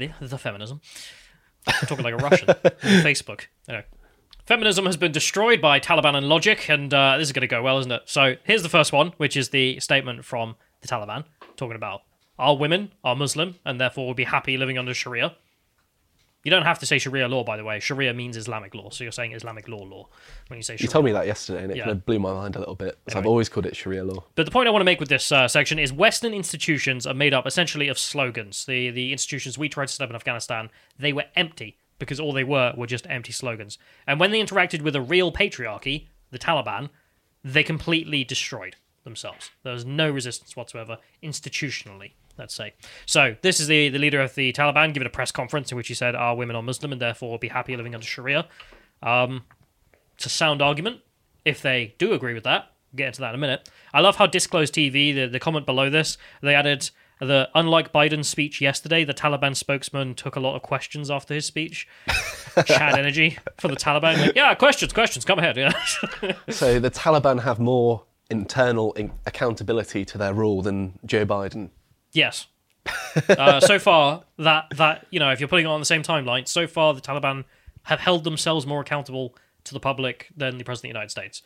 I'm talking like a Russian. Facebook. Anyway. Feminism has been destroyed by Taliban and logic, and this is going to go well, isn't it? So here's the first one, which is the statement from the Taliban, talking about our women are Muslim, and therefore will be happy living under Sharia. You don't have to say Sharia law, by the way. Sharia means Islamic law, so you're saying Islamic law when you say Sharia. You told me that yesterday, and it Yeah. kind of blew my mind a little bit. So I've Anyway. always called it Sharia law. But the point I want to make with this section is Western institutions are made up essentially of slogans. The institutions we tried to set up in Afghanistan, they were empty because all they were just empty slogans. And when they interacted with a real patriarchy, the Taliban, they completely destroyed themselves. There was no resistance whatsoever institutionally, let's say. So this is the leader of the Taliban giving a press conference in which he said, our women are Muslim and therefore will be happy living under Sharia. It's a sound argument. If they do agree with that, we'll get into that in a minute. I love how Disclosed TV, the comment below this, they added that unlike Biden's speech yesterday, the Taliban spokesman took a lot of questions after his speech. Chad energy for the Taliban. Like, yeah, questions, come ahead. Yeah. So the Taliban have more internal accountability to their rule than Joe Biden. Yes. So far, that if you're putting it on the same timeline, so far the Taliban have held themselves more accountable to the public than the President of the United States.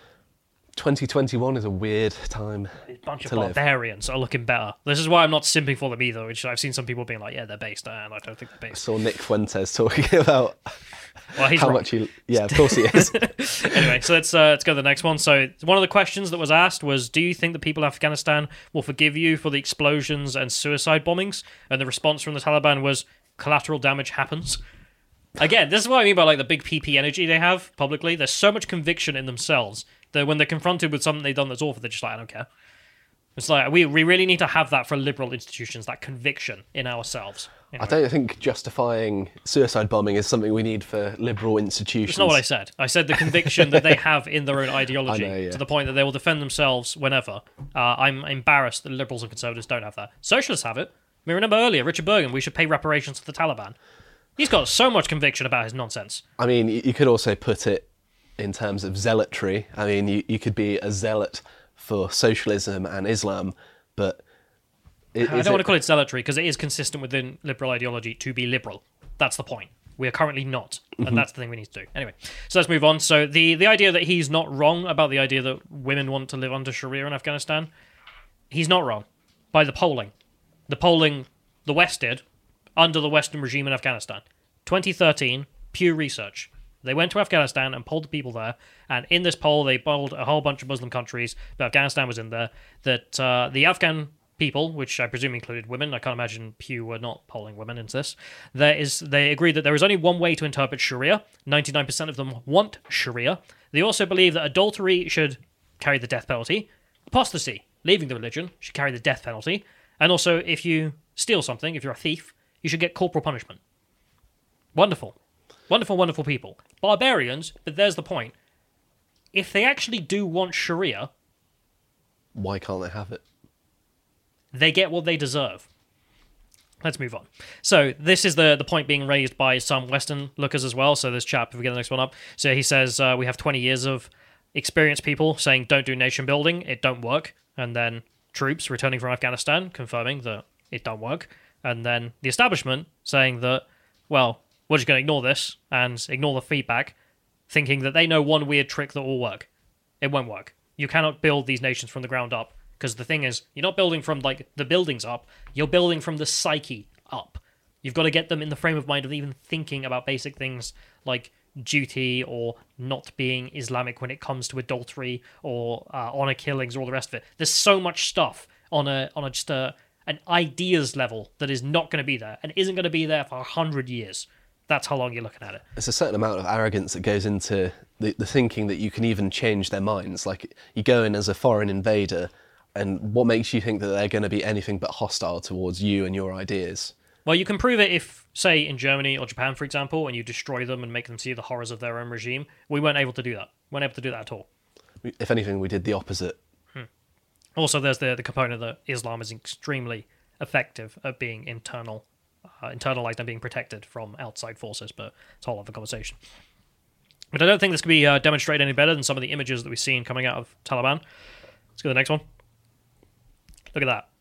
2021 is a weird time A bunch of to live. barbarians are looking better. This is why I'm not simping for them either, which I've seen some people being like, yeah, they're based, and I don't think they're I based. saw Nick Fuentes talking about Well, he's how wrong. much he... Yeah, of course he is. Anyway, so let's go to the next one. So one of the questions that was asked was, do you think the people of Afghanistan will forgive you for the explosions and suicide bombings? And the response from the Taliban was, collateral damage happens. Again, this is what I mean by like the big PP energy they have publicly. There's so much conviction in themselves that when they're confronted with something they've done that's awful, they're just like, I don't care. It's like, we really need to have that for liberal institutions, that conviction in ourselves. I don't think justifying suicide bombing is something we need for liberal institutions. It's not what I said. I said the conviction that they have in their own ideology I know, yeah. to the point that they will defend themselves whenever. I'm embarrassed that liberals and conservatives don't have that. Socialists have it. I mean, remember earlier, Richard Bergen, we should pay reparations to the Taliban. He's got so much conviction about his nonsense. I mean, you could also put it in terms of zealotry. I mean, you could be a zealot for socialism and Islam, but... I don't want to call it zealotry because it is consistent within liberal ideology to be liberal. That's the point. We are currently not, and that's the thing we need to do. Anyway, so let's move on. So the idea that he's not wrong about the idea that women want to live under Sharia in Afghanistan, he's not wrong. By the polling, the West did under the Western regime in Afghanistan. 2013, Pew Research. They went to Afghanistan and polled the people there, and in this poll, they polled a whole bunch of Muslim countries, but Afghanistan was in there, that the Afghan people, which I presume included women, I can't imagine Pew were not polling women into this, they agree that there is only one way to interpret Sharia. 99% of them want Sharia. They also believe that adultery should carry the death penalty. Apostasy, leaving the religion, should carry the death penalty. And also, if you steal something, if you're a thief, you should get corporal punishment. Wonderful. Wonderful, wonderful people. Barbarians, but there's the point. If they actually do want Sharia, Why can't they have it? they get what they deserve. Let's move on. So this is the point being raised by some Western lookers as well. So this chap, if we get the next one up, so he says we have 20 years of experienced people saying don't do nation building, it don't work. And then troops returning from Afghanistan confirming that it don't work. And then the establishment saying that, well, we're just going to ignore this and ignore the feedback, thinking that they know one weird trick that will work. It won't work. You cannot build these nations from the ground up. Because the thing is, you're not building from, like, the buildings up. You're building from the psyche up. You've got to get them in the frame of mind of even thinking about basic things like duty or not being Islamic when it comes to adultery or honor killings or all the rest of it. There's so much stuff on just an ideas level that is not going to be there and isn't going to be there for 100 years. That's how long you're looking at it. There's a certain amount of arrogance that goes into the thinking that you can even change their minds. Like, you go in as a foreign invader, and what makes you think that they're going to be anything but hostile towards you and your ideas? Well, you can prove it if, say, in Germany or Japan, for example, and you destroy them and make them see the horrors of their own regime. We weren't able to do that. We weren't able to do that at all. If anything, we did the opposite. Also, there's the component that Islam is extremely effective at being internalized and being protected from outside forces, but it's a whole other conversation. But I don't think this could be demonstrated any better than some of the images that we've seen coming out of Taliban. Let's go to the next one. Look at that.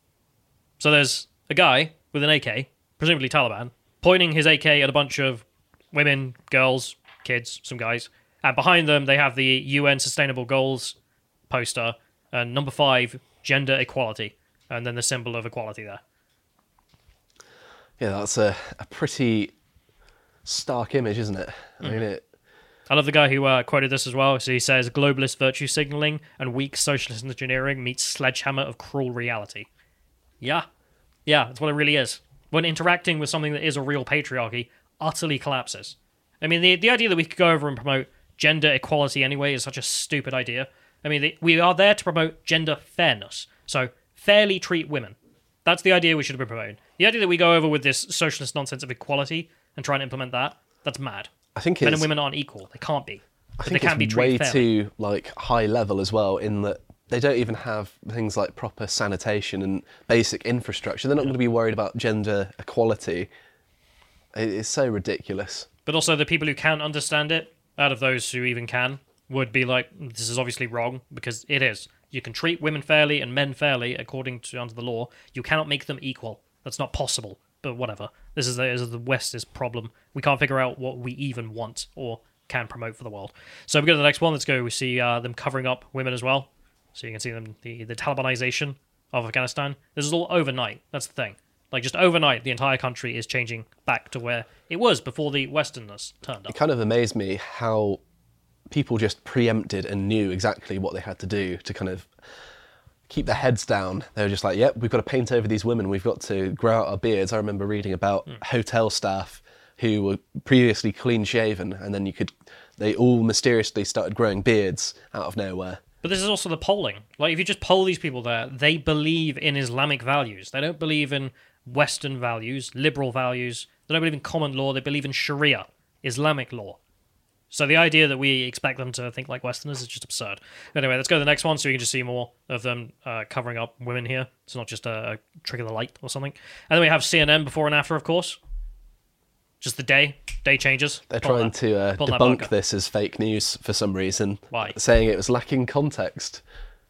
So there's a guy with an AK, presumably Taliban, pointing his AK at a bunch of women, girls, kids, some guys. And behind them, they have the UN Sustainable Goals poster, and number 5, gender equality, and then the symbol of equality there. Yeah, that's a pretty stark image, isn't it? I mean, I love the guy who quoted this as well. So he says, globalist virtue signaling and weak socialist engineering meets sledgehammer of cruel reality. Yeah, that's what it really is. When interacting with something that is a real patriarchy, utterly collapses. I mean, the idea that we could go over and promote gender equality anyway is such a stupid idea. I mean, we are there to promote gender fairness. So, fairly treat women. That's the idea we should have been promoting. The idea that we go over with this socialist nonsense of equality and try and implement that, that's mad. I think Men and women aren't equal. They can't be. I But think they can be it's way treated fairly. too high level as well, in that they don't even have things like proper sanitation and basic infrastructure. They're not going to be worried about gender equality. It's so ridiculous. But also the people who can understand it, out of those who even can, would be like, this is obviously wrong, because it is. You can treat women fairly and men fairly according to under the law. You cannot make them equal. That's not possible. But whatever. This is the West's problem. We can't figure out what we even want or can promote for the world. So we go to the next one. Let's go. We see them covering up women as well. So you can see them the Talibanization of Afghanistan. This is all overnight. That's the thing. Like, just overnight, the entire country is changing back to where it was before the Westernness turned up. It kind of amazed me how people just preempted and knew exactly what they had to do to kind of keep their heads down. They were just like, yep, we've got to paint over these women. We've got to grow out our beards. I remember reading about hotel staff who were previously clean shaven, and then they all mysteriously started growing beards out of nowhere. But this is also the polling. Like, if you just poll these people there, they believe in Islamic values. They don't believe in Western values, liberal values. They don't believe in common law. They believe in Sharia, Islamic law. So the idea that we expect them to think like Westerners is just absurd. Anyway, let's go to the next one so you can just see more of them covering up women here. It's not just a trick of the light or something. And then we have CNN before and after, of course. Just the day changes. They're trying to debunk this as fake news for some reason. Why? Saying it was lacking context.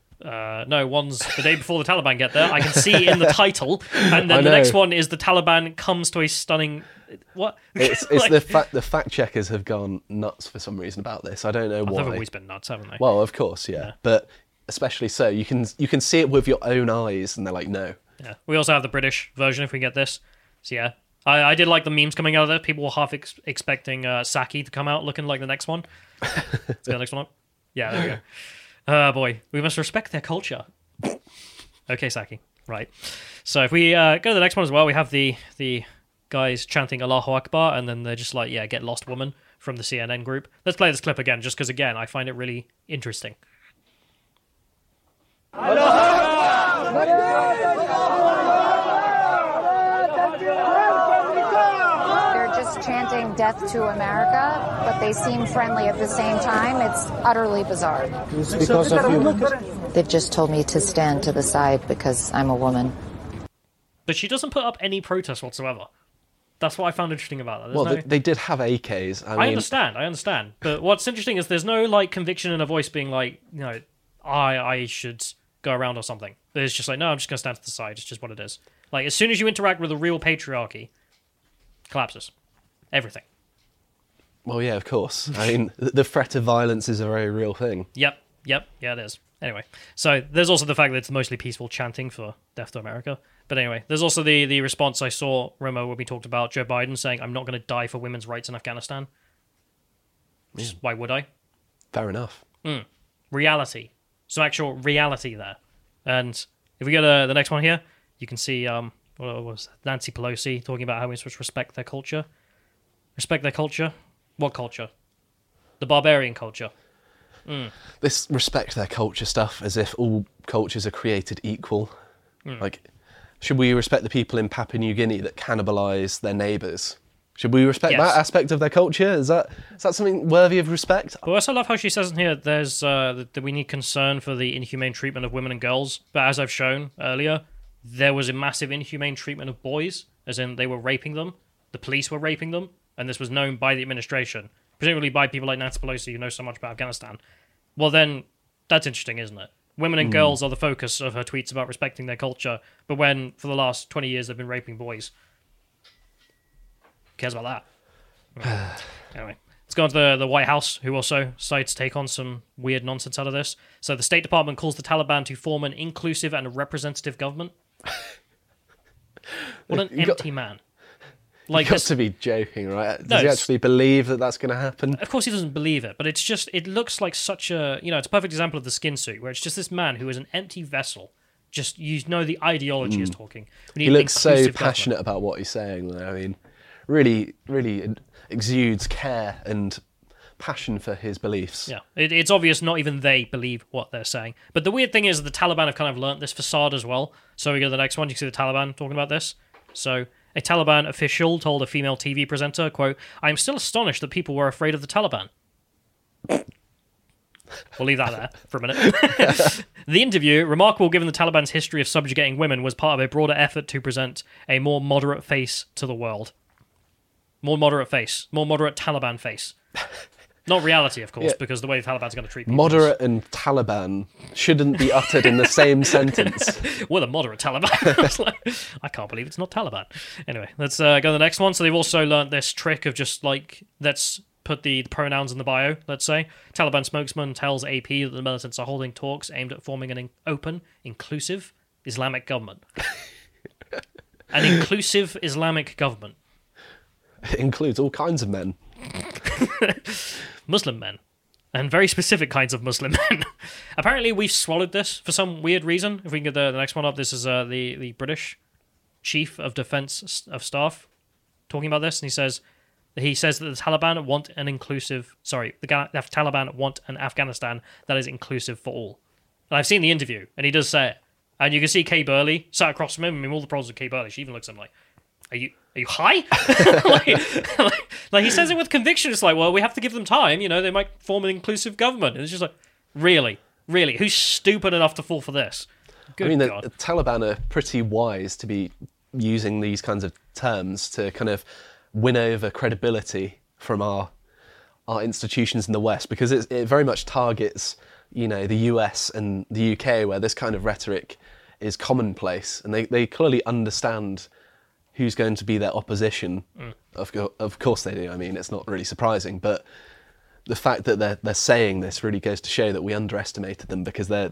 No, one's the day before the Taliban get there. I can see in the title. And then the know. next one is the Taliban comes to a stunning... What? It's the fact checkers have gone nuts for some reason about this. I don't know why. They've always been nuts, haven't they? Well, of course, yeah. But especially so, you can see it with your own eyes, and they're like, no. Yeah. We also have the British version if we get this. So yeah, I did like the memes coming out of there. People were half expecting Saki to come out looking like the next one. Let's get the next one up. Yeah, there we go. Boy, we must respect their culture. Okay, Saki. Right. So if we go to the next one as well, we have the guys chanting Allahu Akbar, and then they're just like, yeah, get lost woman from the CNN group. Let's play this clip again, just because, again, I find it really interesting. They're just chanting death to America, but they seem friendly at the same time. It's utterly bizarre. It's because of you. They've just told me to stand to the side because I'm a woman. But she doesn't put up any protest whatsoever. That's what I found interesting about that. Well, they did have AKs. I mean, I understand. But what's interesting is there's no like conviction in her voice being like, you know, I should go around or something. It's just like, no, I'm just going to stand to the side. It's just what it is. Like, as soon as you interact with a real patriarchy, collapses. Everything. Well, yeah, of course. I mean, the threat of violence is a very real thing. Yep. Yeah, it is. Anyway, so there's also the fact that it's mostly peaceful chanting for Death to America. But anyway, there's also the response I saw, Remo, when we talked about Joe Biden saying, I'm not going to die for women's rights in Afghanistan. Which is, why would I? Fair enough. Reality. Some actual reality there. And if we go to the next one here, you can see what was Nancy Pelosi talking about how we're supposed to respect their culture. Respect their culture? What culture? The barbarian culture. This respect their culture stuff as if all cultures are created equal. Like, should we respect the people in Papua New Guinea that cannibalise their neighbours? Should we respect that aspect of their culture? Is that something worthy of respect? But I also love how she says in here there's that we need concern for the inhumane treatment of women and girls. But as I've shown earlier, there was a massive inhumane treatment of boys, as in they were raping them. The police were raping them. And this was known by the administration, presumably by people like Nancy Pelosi who know so much about Afghanistan. Well, then, that's interesting, isn't it? Women and girls are the focus of her tweets about respecting their culture, but when, for the last 20 years, they've been raping boys. Who cares about that? Anyway, let's go on to the White House, who also decided to take on some weird nonsense out of this. So the State Department calls the Taliban to form an inclusive and representative government. What an empty man. Like, you've got to be joking, right? Does he actually believe that that's going to happen? Of course he doesn't believe it, but it's just, it looks like such a, it's a perfect example of the skin suit, where it's just this man who is an empty vessel. Just, the ideology is talking. He looks so passionate about what he's saying, though. I mean, really, really exudes care and passion for his beliefs. Yeah, it's obvious not even they believe what they're saying. But the weird thing is the Taliban have kind of learnt this facade as well. So we go to the next one, you can see the Taliban talking about this. So a Taliban official told a female TV presenter, quote, "I am still astonished that people were afraid of the Taliban." We'll leave that there for a minute. The interview, remarkable given the Taliban's history of subjugating women, was part of a broader effort to present a more moderate face to the world. More moderate Taliban face. Not reality, of course, because the way the Taliban's going to treat people. Moderate and Taliban shouldn't be uttered in the same sentence. We're the moderate Taliban. I can't believe it's not Taliban. Anyway, let's go to the next one. So they've also learned this trick of just like, let's put the pronouns in the bio, let's say. Taliban spokesman tells AP that the militants are holding talks aimed at forming an open, inclusive Islamic government. An inclusive Islamic government. It includes all kinds of men. Muslim men. And very specific kinds of Muslim men. Apparently we've swallowed this for some weird reason. If we can get the next one up, this is the British Chief of Defence of Staff talking about this, and he says that the Taliban want an inclusive... Sorry, the Taliban want an Afghanistan that is inclusive for all. And I've seen the interview, and he does say it. And you can see Kay Burley sat across from him. I mean, all the problems with Kay Burley, she even looks at him like, Are you high? like he says it with conviction. It's like, well, we have to give them time. They might form an inclusive government. And it's just like, really? Who's stupid enough to fall for this? Good God. The Taliban are pretty wise to be using these kinds of terms to kind of win over credibility from our institutions in the West, because it very much targets, the US and the UK, where this kind of rhetoric is commonplace, and they clearly understand who's going to be their opposition. Of course they do. I mean, it's not really surprising, but the fact that they're saying this really goes to show that we underestimated them, because they're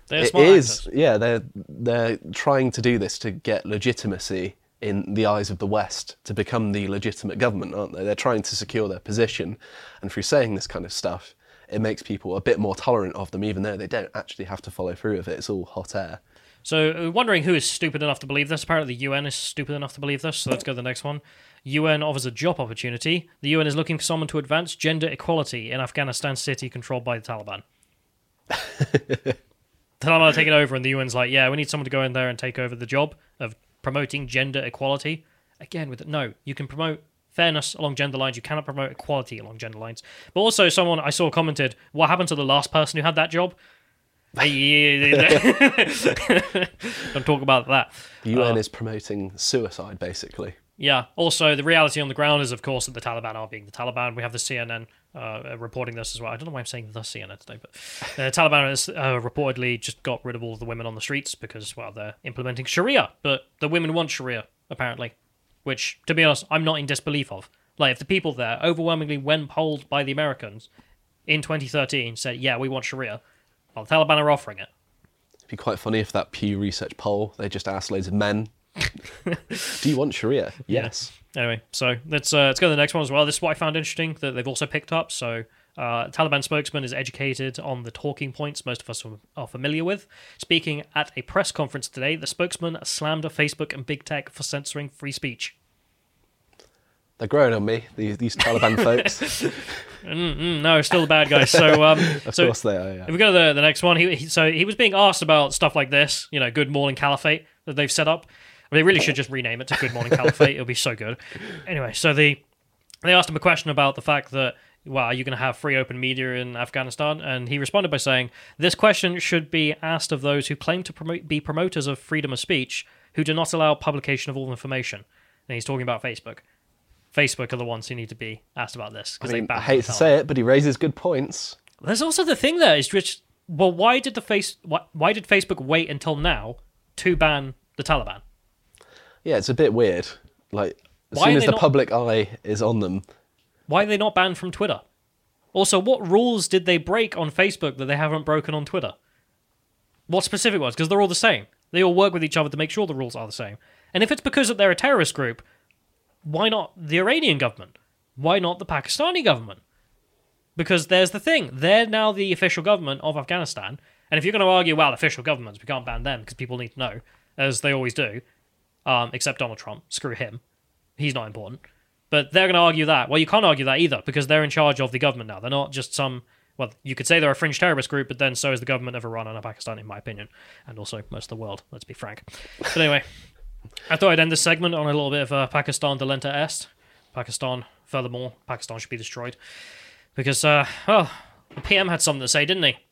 trying to do this to get legitimacy in the eyes of the West, to become the legitimate government, aren't they? They're trying to secure their position, and through saying this kind of stuff, it makes people a bit more tolerant of them, even though they don't actually have to follow through with it. It's all hot air. So, wondering who is stupid enough to believe this. Apparently, the UN is stupid enough to believe this. So, let's go to the next one. UN offers a job opportunity. The UN is looking for someone to advance gender equality in Afghanistan city controlled by the Taliban. The Taliban are taking over, and the UN's like, yeah, we need someone to go in there and take over the job of promoting gender equality. Again, no, you can promote fairness along gender lines. You cannot promote equality along gender lines. But also, someone I saw commented, what happened to the last person who had that job? Don't talk about that. The UN is promoting suicide, basically. Yeah. Also, the reality on the ground is, of course, that the Taliban are being the Taliban. We have the CNN reporting this as well. I don't know why I'm saying the CNN today, but the Taliban has reportedly just got rid of all of the women on the streets because, well, they're implementing Sharia. But the women want Sharia, apparently, which, to be honest, I'm not in disbelief of. Like, if the people there, overwhelmingly when polled by the Americans in 2013, said, yeah, we want Sharia, well, the Taliban are offering it. It'd be quite funny if that Pew Research poll, they just asked loads of men, do you want Sharia? Yes. Yeah. Anyway, so let's go to the next one as well. This is what I found interesting that they've also picked up. So, Taliban spokesman is educated on the talking points most of us are familiar with. Speaking at a press conference today, the spokesman slammed Facebook and big tech for censoring free speech. They're growing on me, these Taliban folks. No, still the bad guys. So, Of course they are, yeah. If we go to the next one, he was being asked about stuff like this, Good Morning Caliphate that they've set up. They really should just rename it to Good Morning Caliphate. It'll be so good. Anyway, so they asked him a question about the fact that, well, are you going to have free open media in Afghanistan? And he responded by saying, this question should be asked of those who claim to be promoters of freedom of speech, who do not allow publication of all information. And he's talking about Facebook. Facebook are the ones who need to be asked about this. I hate to say it, but he raises good points. There's also the thing there is just, well, why did Facebook wait until now to ban the Taliban? Yeah, it's a bit weird. Like, as soon as the public eye is on them. Why are they not banned from Twitter? Also, what rules did they break on Facebook that they haven't broken on Twitter? What specific ones? Because they're all the same. They all work with each other to make sure the rules are the same. And if it's because that they're a terrorist group, why not the Iranian government? Why not the Pakistani government? Because there's the thing. They're now the official government of Afghanistan. And if you're going to argue, well, official governments, we can't ban them because people need to know, as they always do, except Donald Trump. Screw him. He's not important. But they're going to argue that. Well, you can't argue that either because they're in charge of the government now. They're not just some... Well, you could say they're a fringe terrorist group, but then so is the government of Iran and Pakistan, in my opinion. And also most of the world, let's be frank. But anyway... I thought I'd end this segment on a little bit of Pakistan Delenta Est. Pakistan, furthermore, Pakistan should be destroyed. Because, the PM had something to say, didn't he?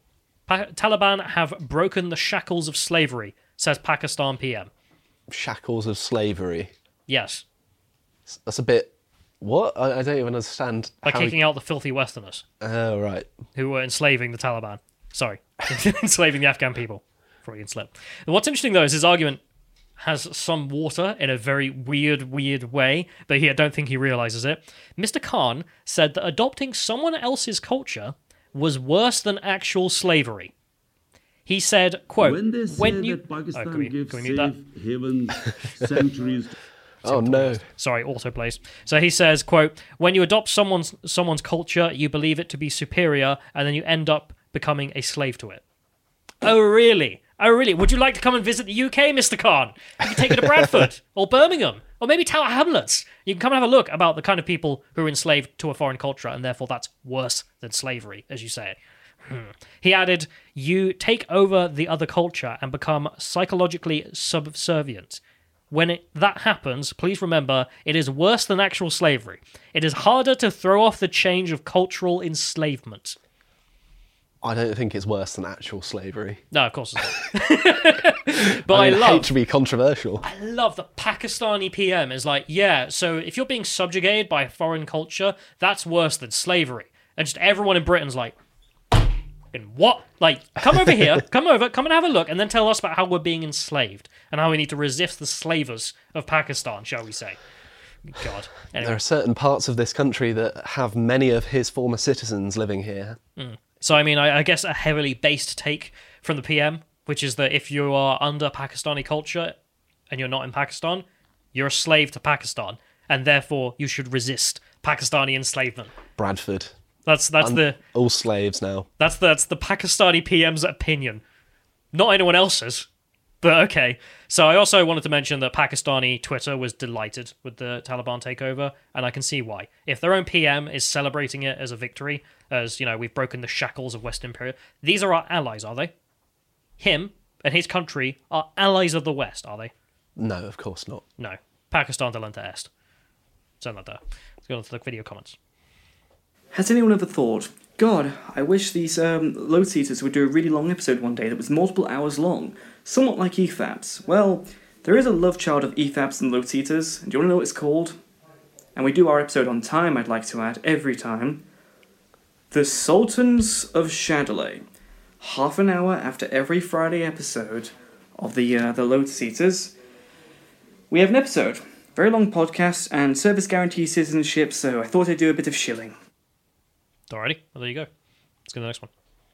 Taliban have broken the shackles of slavery, says Pakistan PM. Shackles of slavery? Yes. That's a bit... What? I don't even understand. By kicking out the filthy Westerners. Oh, right. Who were enslaving the Taliban. Sorry. Enslaving the Afghan people. Freudian slip. And what's interesting, though, is his argument has some water in a very weird way, but I don't think he realizes it. Mr. Khan said that adopting someone else's culture was worse than actual slavery. He said, quote, when they say that Pakistan gives safe havens, sanctuaries... Oh, no. Sorry, autoplays. So he says, quote, when you adopt someone's culture, you believe it to be superior, and then you end up becoming a slave to it. Oh, really? Oh, really? Would you like to come and visit the UK, Mr. Khan? You can take it to Bradford or Birmingham or maybe Tower Hamlets. You can come and have a look about the kind of people who are enslaved to a foreign culture, and therefore that's worse than slavery, as you say. He added, you take over the other culture and become psychologically subservient. When that happens, please remember, it is worse than actual slavery. It is harder to throw off the change of cultural enslavement. I don't think it's worse than actual slavery. No, of course it's not. But I hate to be controversial. I love the Pakistani PM is like, yeah, so if you're being subjugated by a foreign culture, that's worse than slavery. And just everyone in Britain's like, in what? Like, come over here, come and have a look, and then tell us about how we're being enslaved and how we need to resist the slavers of Pakistan, shall we say. God. Anyway. There are certain parts of this country that have many of his former citizens living here. So, I mean, I guess a heavily based take from the PM, which is that if you are under Pakistani culture and you're not in Pakistan, you're a slave to Pakistan, and therefore you should resist Pakistani enslavement. Bradford. That's all slaves now. That's the Pakistani PM's opinion, not anyone else's. But okay. So I also wanted to mention that Pakistani Twitter was delighted with the Taliban takeover, and I can see why. If their own PM is celebrating it as a victory, as, you know, we've broken the shackles of West Imperial, these are our allies, are they? Him and his country are allies of the West, are they? No, of course not. No. Pakistan delante est. Something like that. Let's go on to the video comments. Has anyone ever thought, God, I wish these Lotus Eaters would do a really long episode one day that was multiple hours long, somewhat like EFAPs? Well, there is a love child of EFAPs and Lotus Eaters, and do you want to know what it's called? And we do our episode on time, I'd like to add, every time. The Sultans of Shadowley. Half an hour after every Friday episode of the Lotus Eaters, we have an episode. Very long podcast, and service guarantees citizenship, so I thought I'd do a bit of shilling. Alrighty, well, there you go. Let's go to the next one.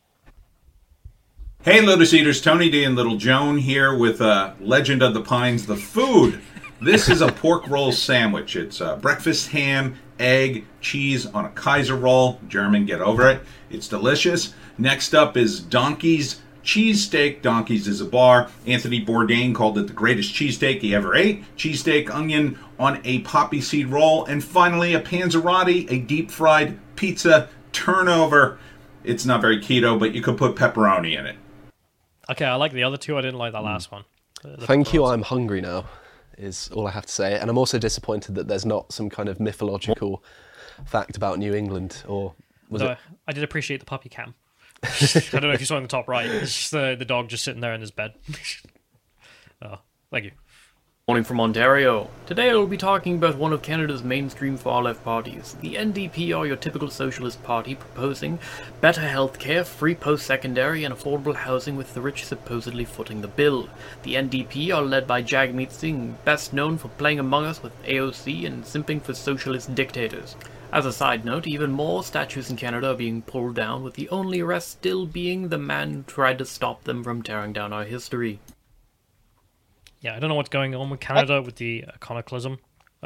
Hey, Lotus Eaters, Tony D and Little Joan here with Legend of the Pines, the food. This is a pork roll sandwich. It's breakfast ham, egg, cheese on a Kaiser roll. German, get over it. It's delicious. Next up is Donkey's Cheesesteak. Donkey's is a bar. Anthony Bourdain called it the greatest cheesesteak he ever ate. Cheesesteak onion on a poppy seed roll. And finally, a Panzerotti, a deep-fried pizza turnover. It's not very keto, but you could put pepperoni in it. Okay, I like the other two. I didn't like that last one. Thank you, I'm hungry now, is all I have to say. And I'm also disappointed that there's not some kind of mythological fact about New England, or was it? I did appreciate the puppy cam. I don't know if you saw in the top right. It's just the dog just sitting there in his bed. Oh, thank you. Morning from Ontario. Today I will be talking about one of Canada's mainstream far-left parties. The NDP are your typical socialist party proposing better healthcare, free post-secondary and affordable housing, with the rich supposedly footing the bill. The NDP are led by Jagmeet Singh, best known for playing Among Us with AOC and simping for socialist dictators. As a side note, even more statues in Canada are being pulled down, with the only arrest still being the man who tried to stop them from tearing down our history. Yeah, I don't know what's going on with Canada with the iconoclasm.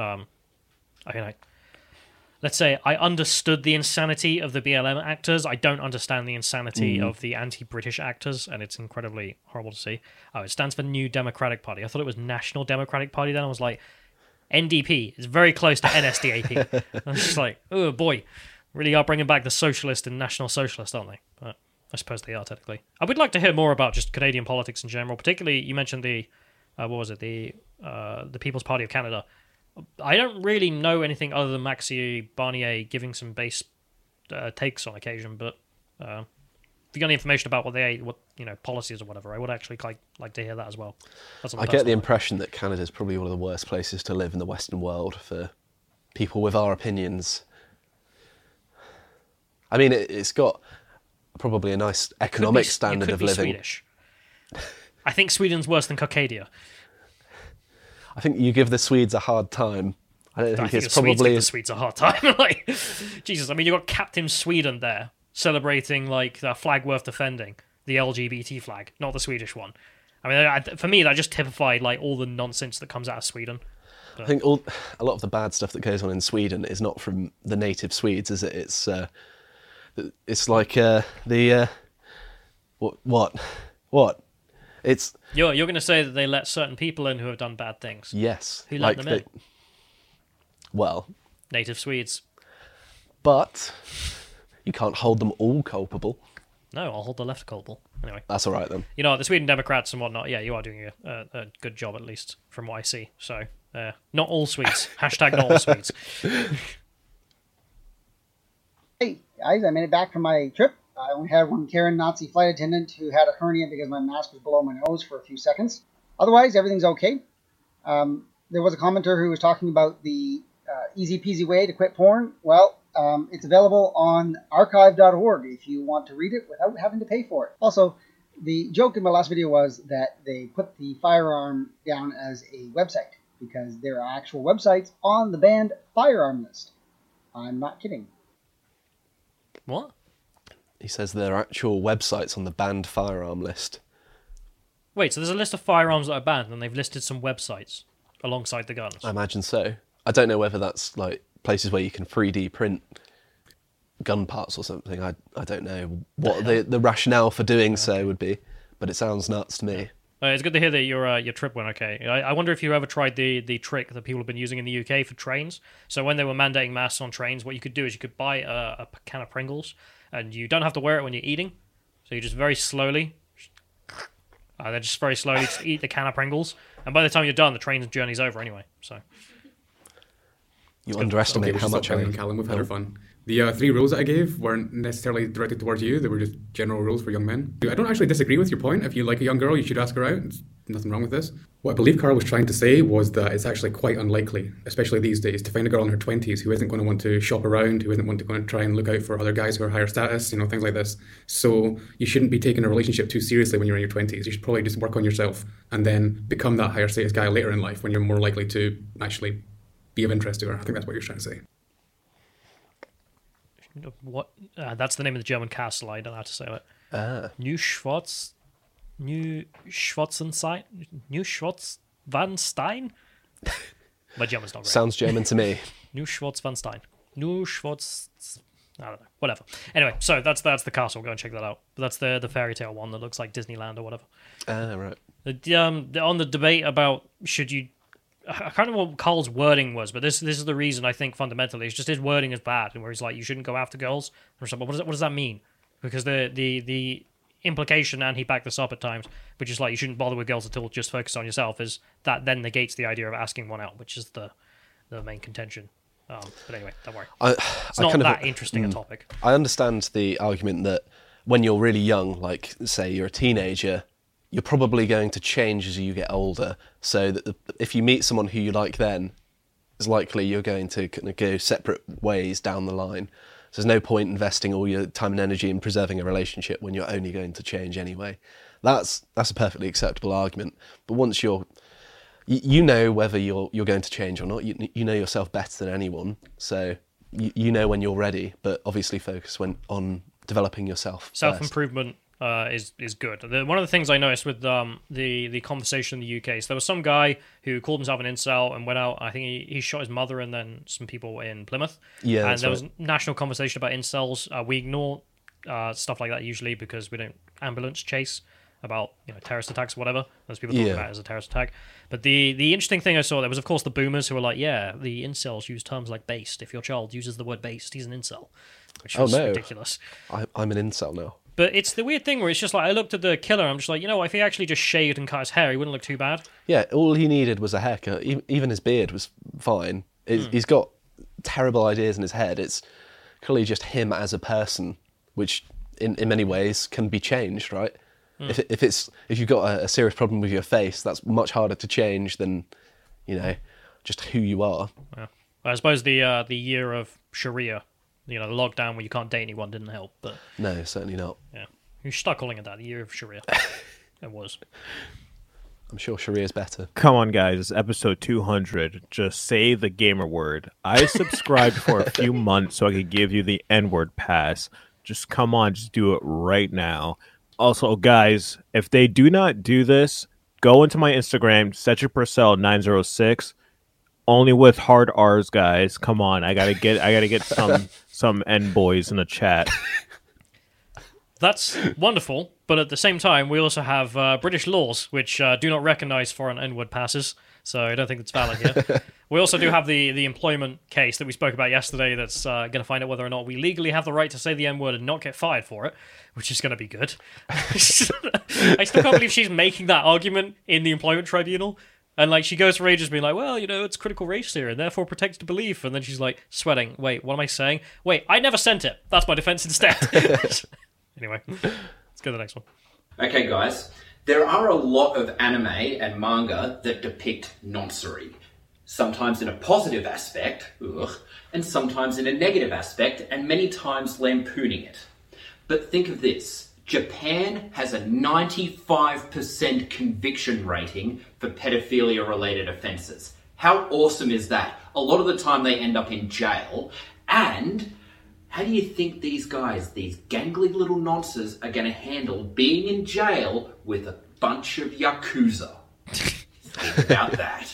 Let's say I understood the insanity of the BLM actors. I don't understand the insanity of the anti-British actors, and it's incredibly horrible to see. Oh, it stands for New Democratic Party. I thought it was National Democratic Party then. I was like, NDP is very close to NSDAP. I was just like, oh boy, really are bringing back the socialist and National Socialist, aren't they? But I suppose they are, technically. I would like to hear more about just Canadian politics in general, particularly you mentioned the... the People's Party of Canada. I don't really know anything other than Maxime Bernier giving some base takes on occasion, but if you got any information about what policies or whatever, I would actually like to hear that as well. I get the impression that Canada is probably one of the worst places to live in the Western world for people with our opinions. I mean, it's got probably a nice economic standard of living. Swedish. I think Sweden's worse than Caucadia. I think you give the Swedes a hard time. I don't think it's probably... give the Swedes a hard time. Jesus, I mean, you've got Captain Sweden there, celebrating, the flag worth defending, the LGBT flag, not the Swedish one. I mean, for me, that just typified, all the nonsense that comes out of Sweden. But... I think a lot of the bad stuff that goes on in Sweden is not from the native Swedes, is it? It's like the... What? It's you're going to say that they let certain people in who have done bad things. Yes. Who let them in? Well, native Swedes. But you can't hold them all culpable. No, I'll hold the left culpable. Anyway. That's all right then. You know, the Sweden Democrats and whatnot, yeah, you are doing a good job, at least, from what I see. So, not all Swedes. Hashtag not all Swedes. Hey, guys, I made it back from my trip. I only had one Karen Nazi flight attendant who had a hernia because my mask was below my nose for a few seconds. Otherwise, everything's okay. There was a commenter who was talking about the easy peasy way to quit porn. Well, it's available on archive.org if you want to read it without having to pay for it. Also, the joke in my last video was that they put the firearm down as a website because there are actual websites on the banned firearm list. I'm not kidding. What? He says there are actual websites on the banned firearm list. Wait, so there's a list of firearms that are banned, and they've listed some websites alongside the guns? I imagine so. I don't know whether that's places where you can 3D print gun parts or something. I don't know what the rationale for doing so would be, but it sounds nuts to me. It's good to hear that your trip went okay. I wonder if you ever tried the trick that people have been using in the UK for trains. So when they were mandating masks on trains, what you could do is you could buy a can of Pringles, and you don't have to wear it when you're eating. So you just very slowly, just eat the can of Pringles, and by the time you're done, the train journey's over anyway. So you underestimate how much Callum, we've had our fun. The 3 rules that I gave weren't necessarily directed towards you. They were just general rules for young men. I don't actually disagree with your point. If you like a young girl, you should ask her out. There's nothing wrong with this. What I believe Carl was trying to say was that it's actually quite unlikely, especially these days, to find a girl in her 20s who isn't going to want to shop around, who isn't going to try and look out for other guys who are higher status, things like this. So you shouldn't be taking a relationship too seriously when you're in your 20s. You should probably just work on yourself and then become that higher status guy later in life when you're more likely to actually be of interest to her. I think that's what you're trying to say. What? That's the name of the German castle. I don't know how to say it. Neuschwanstein? My German's not great. Sounds German to me. Neuschwanstein. I don't know. Whatever. Anyway, so that's the castle. Go and check that out. But that's the fairy tale one that looks like Disneyland or whatever. Right. On the debate about should you... I can't remember what Carl's wording was, but this is the reason I think fundamentally it's just his wording is bad, where he's like, you shouldn't go after girls. But what does that mean? Because the implication, and he backed this up at times, which is like you shouldn't bother with girls at all, just focus on yourself, is that then negates the idea of asking one out, which is the main contention. But anyway, don't worry. It's not that interesting a topic. I understand the argument that when you're really young, like say you're a teenager, you're probably going to change as you get older, so that if you meet someone who you like then, it's likely you're going to kind of go separate ways down the line. So there's no point investing all your time and energy in preserving a relationship when you're only going to change anyway. That's a perfectly acceptable argument. But once you know whether you're going to change or not. You know yourself better than anyone, so you know when you're ready. But obviously focus on developing yourself. Self-improvement is good. One of the things I noticed with the conversation in the UK, so there was some guy who called himself an incel and went out, I think he shot his mother and then some people in Plymouth. Yeah, and there was national conversation about incels. We ignore stuff like that usually because we don't ambulance chase about terrorist attacks or whatever. Those people talk about it as a terrorist attack. But the interesting thing I saw, there was of course the boomers who were like, yeah, the incels use terms like based. If your child uses the word based, he's an incel. Which was ridiculous. I'm an incel now. But it's the weird thing where it's just like, I looked at the killer and I'm just like, if he actually just shaved and cut his hair, he wouldn't look too bad. Yeah, all he needed was a haircut. Even his beard was fine. He's got terrible ideas in his head. It's clearly just him as a person, which in many ways can be changed, right? If you've got a serious problem with your face, that's much harder to change than, just who you are. Yeah. I suppose the year of Sharia, the lockdown where you can't date anyone didn't help. But no, certainly not. Yeah, you should start calling it that, the year of Sharia. It was. I'm sure Sharia's better. Come on, guys. It's episode 200. Just say the gamer word. I subscribed for a few months so I could give you the N-word pass. Just come on, just do it right now. Also, guys, if they do not do this, go into my Instagram, Cedric Purcell 906. Only with hard R's, guys. Come on, I gotta get some N boys in the chat. That's wonderful, but at the same time, we also have British laws which do not recognise foreign N-word passes, so I don't think it's valid here. We also do have the employment case that we spoke about yesterday that's going to find out whether or not we legally have the right to say the N-word and not get fired for it, which is going to be good. I still can't believe she's making that argument in the employment tribunal. And she goes for ages being like, well, it's critical race theory and therefore protected belief. And then she's like, sweating. Wait, what am I saying? Wait, I never sent it. That's my defense instead. Anyway, let's go to the next one. Okay, guys. There are a lot of anime and manga that depict noncery. Sometimes in a positive aspect, and sometimes in a negative aspect, and many times lampooning it. But think of this. Japan has a 95% conviction rating for pedophilia-related offences. How awesome is that? A lot of the time they end up in jail. And how do you think these guys, these gangly little nonces, are going to handle being in jail with a bunch of Yakuza? Think about that.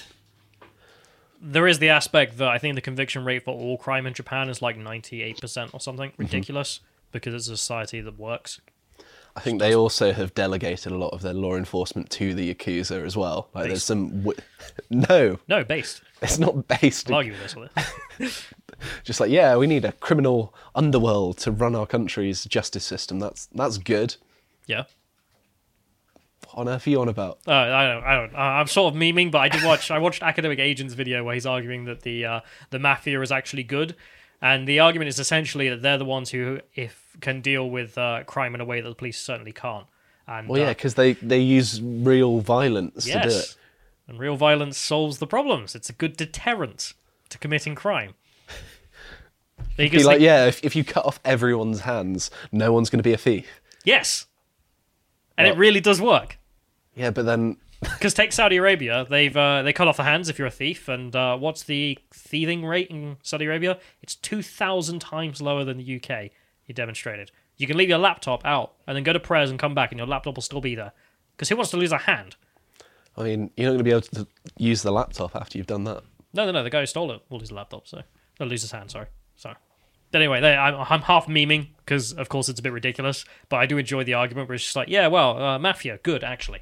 There is the aspect that I think the conviction rate for all crime in Japan is like 98% or something. Ridiculous. Because it's a society that works. I think they also have delegated a lot of their law enforcement to the Yakuza as well. Like, there's some... No, based. It's not based. I'll argue with this with it. Just like, yeah, we need a criminal underworld to run our country's justice system. That's good. Yeah. What on earth are you on about? I don't. I'm sort of memeing, but I watched Academic Agent's video where he's arguing that the mafia is actually good, and the argument is essentially that they're the ones who can deal with crime in a way that the police certainly can't. And well, yeah, because they use real violence to do it. And real violence solves the problems. It's a good deterrent to committing crime. Be like, if you cut off everyone's hands, no one's going to be a thief. Yes. And it really does work. Yeah, but then... Because take Saudi Arabia, they cut off the hands if you're a thief, and what's the thieving rate in Saudi Arabia? It's 2,000 times lower than the UK, you demonstrated. You can leave your laptop out, and then go to prayers and come back, and your laptop will still be there. Because who wants to lose a hand? I mean, you're not going to be able to use the laptop after you've done that. No, the guy who stole it will lose the laptop, so... He'll lose his hand, sorry. But anyway, I'm half memeing, because, of course, it's a bit ridiculous, but I do enjoy the argument where it's just like, yeah, well, mafia, good, actually.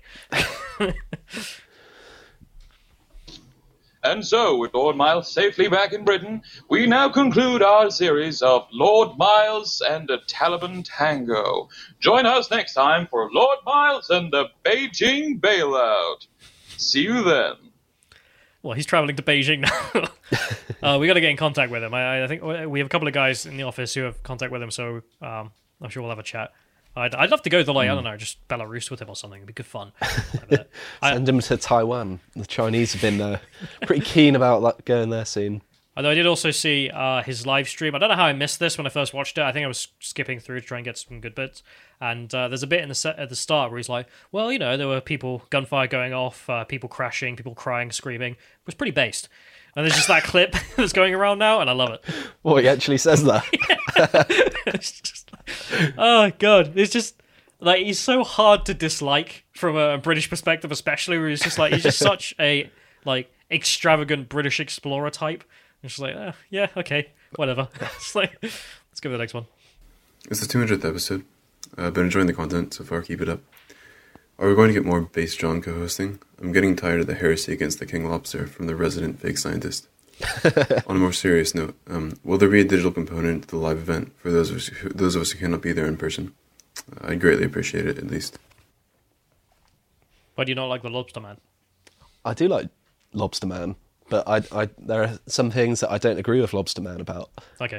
And so, with Lord Miles safely back in Britain, we now conclude our series of Lord Miles and a Taliban Tango. Join us next time for Lord Miles and the Beijing Bailout. See you then. Well, he's travelling to Beijing now. We got to get in contact with him. I think we have a couple of guys in the office who have contact with him, so I'm sure we'll have a chat. I'd love to go to, like, I don't know, just Belarus with him or something. It'd be good fun. Send him to Taiwan. The Chinese have been pretty keen about going there soon. Although I did also see his live stream. I don't know how I missed this when I first watched it. I think I was skipping through to try and get some good bits. And there's a bit in the set at the start where he's like, well, you know, there were gunfire going off, people crashing, people crying, screaming. It was pretty based. And there's just that clip that's going around now, and I love it. Well, he actually says that. It's just, oh, God. It's just, like, he's so hard to dislike from a British perspective, especially, where he's just such a, like, extravagant British explorer type. It's just like, yeah, okay, whatever. It's like, let's go to the next one. It's the 200th episode. I've been enjoying the content so far, keep it up. Are we going to get more Base John co-hosting? I'm getting tired of the heresy against the King Lobster from the resident fake scientist. On a more serious note, will there be a digital component to the live event for those of us who cannot be there in person? I'd greatly appreciate it, at least. Why do you not like the Lobster Man? I do like Lobster Man, but I there are some things that I don't agree with Lobster Man about. Okay.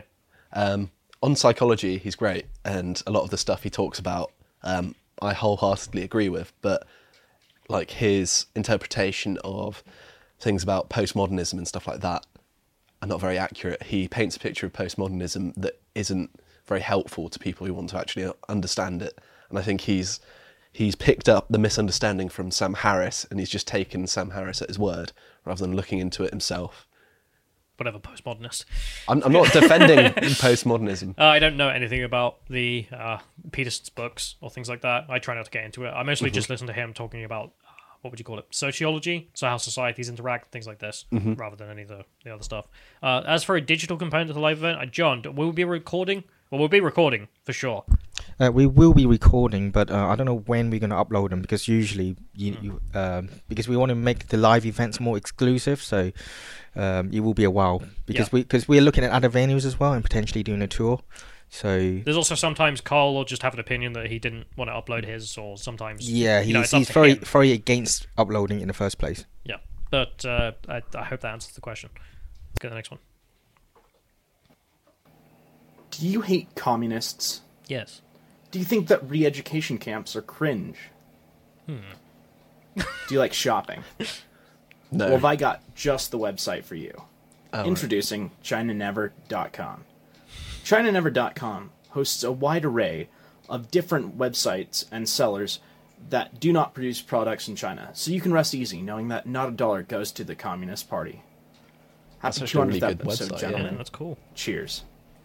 On psychology, he's great, and a lot of the stuff he talks about, I wholeheartedly agree with, but like his interpretation of things about postmodernism and stuff like that are not very accurate. He paints a picture of postmodernism that isn't very helpful to people who want to actually understand it, and I think he's picked up the misunderstanding from Sam Harris, and he's just taken Sam Harris at his word rather than looking into it himself. Whatever, postmodernist. I'm not defending postmodernism. I don't know anything about the Peterson's books or things like that. I try not to get into it. I mostly just listen to him talking about, what would you call it, sociology, so how societies interact, things like this, rather than any of the other stuff. As for a digital component of the live event, John, will we be recording? Well, we'll be recording, for sure. We will be recording, but I don't know when we're going to upload them, because usually because we want to make the live events more exclusive, so it will be a while, because we're looking at other venues as well and potentially doing a tour. So there's also sometimes Carl will just have an opinion that he didn't want to upload his, or sometimes he's very against uploading in the first place. Yeah, but I hope that answers the question. Let's go to the next one. Do you hate communists? Yes. Do you think that re-education camps are cringe? Do you like shopping? No. Well, have I got just the website for you. Introducing ChinaNever.com. ChinaNever.com hosts a wide array of different websites and sellers that do not produce products in China, so you can rest easy knowing that not a dollar goes to the Communist Party. Happy 200th episode, gentlemen. Yeah, that's cool. Cheers.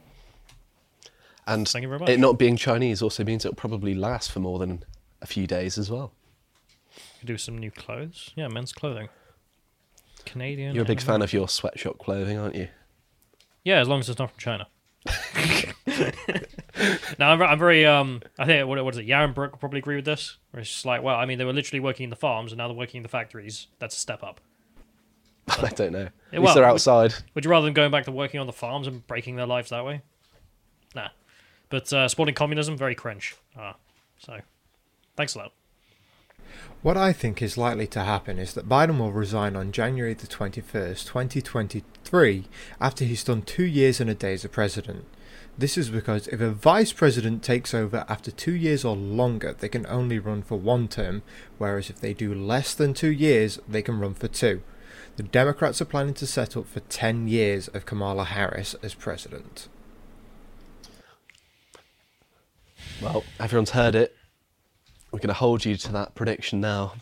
And thank you very much. It not being Chinese also means it'll probably last for more than a few days as well. Do some new clothes. Yeah, men's clothing. Canadian. You're a big fan of your sweatshop clothing, aren't you? Yeah, as long as it's not from China. Now I'm very I think what is it? Yaron Brook will probably agree with this. Where it's just like, well, I mean, they were literally working in the farms, and now they're working in the factories. That's a step up. I don't know. At Well, least they're outside. Would you rather them going back to working on the farms and breaking their lives that way? Nah. But supporting communism, very cringe. So, thanks a lot. What I think is likely to happen is that Biden will resign on January the 21st, 2023, after he's done 2 years and a day as a president. This is because if a vice president takes over after 2 years or longer, they can only run for 1 term, whereas if they do less than 2 years, they can run for 2. The Democrats are planning to set up for 10 years of Kamala Harris as president. Well, everyone's heard it. We're going to hold you to that prediction now.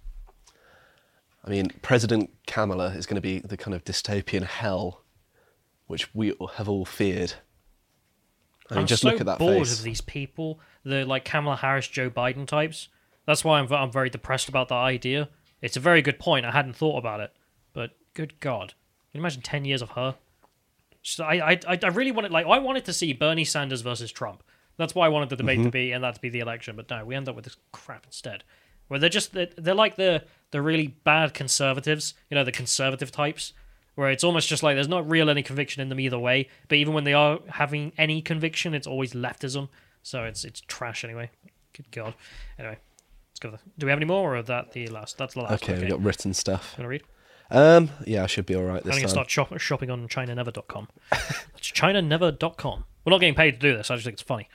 I mean, President Kamala is going to be the kind of dystopian hell which we have all feared. I mean, just look at that face. I'm so bored of these people, the like Kamala Harris, Joe Biden types. That's why I'm very depressed about that idea. It's a very good point. I hadn't thought about it, but good God, can you imagine 10 years of her? So I really wanted, like, I wanted to see Bernie Sanders versus Trump. That's why I wanted the debate to be, and that to be the election. But no, we end up with this crap instead, where they're like the really bad conservatives, you know, the conservative types, where it's almost just like there's not real any conviction in them either way. But even when they are having any conviction, it's always leftism. So it's trash anyway. Good God. Anyway, let's go. Do we have any more, or is that the last? That's the last. Okay, we've got written stuff. You want to read? Yeah, I should be all right this time. I'm going to start shopping on ChinaNever.com. It's ChinaNever.com. We're not getting paid to do this. I just think it's funny.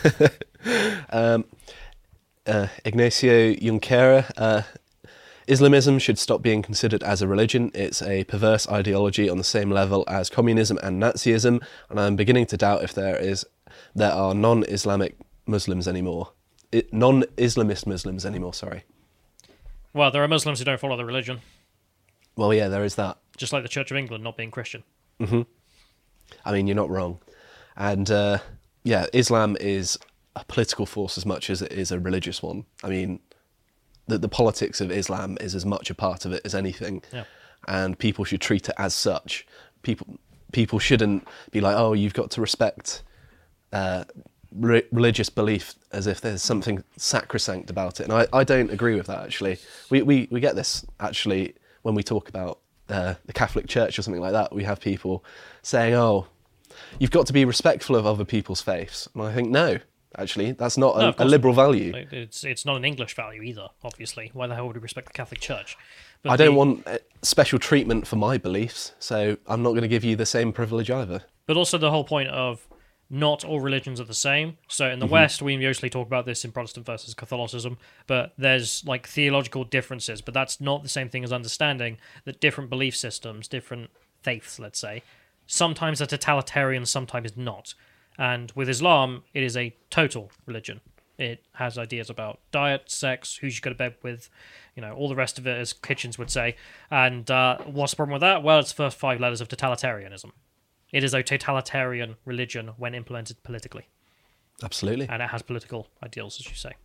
Ignacio Junquera. Islamism should stop being considered as a religion. It's a perverse ideology on the same level as communism and Nazism, and I'm beginning to doubt if there are non-Islamic Muslims anymore. Non-Islamist Muslims anymore, sorry. Well, there are Muslims who don't follow the religion. Well, yeah, there is that. Just like the Church of England not being Christian. Mm-hmm. I mean, you're not wrong. And, yeah, Islam is a political force as much as it is a religious one. I mean, the politics of Islam is as much a part of it as anything. Yeah. And people should treat it as such. People shouldn't be like, oh, you've got to respect religious belief as if there's something sacrosanct about it. And I don't agree with that, actually. We get this, actually, when we talk about the Catholic Church or something like that. We have people saying, oh, you've got to be respectful of other people's faiths. And I think, no, actually, that's not a liberal value. It's not an English value either, obviously. Why the hell would we respect the Catholic Church? But I don't want special treatment for my beliefs, so I'm not going to give you the same privilege either. But also the whole point of not all religions are the same. So in the West, we mostly talk about this in Protestant versus Catholicism, but there's like theological differences, but that's not the same thing as understanding that different belief systems, different faiths, let's say, sometimes are totalitarian, sometimes not. And with Islam, it is a total religion. It has ideas about diet, sex, who you should go to bed with, you know, all the rest of it, as Kitchens would say. And what's the problem with that? Well, it's the first 5 letters of totalitarianism. It is a totalitarian religion when implemented politically. Absolutely. And it has political ideals, as you say.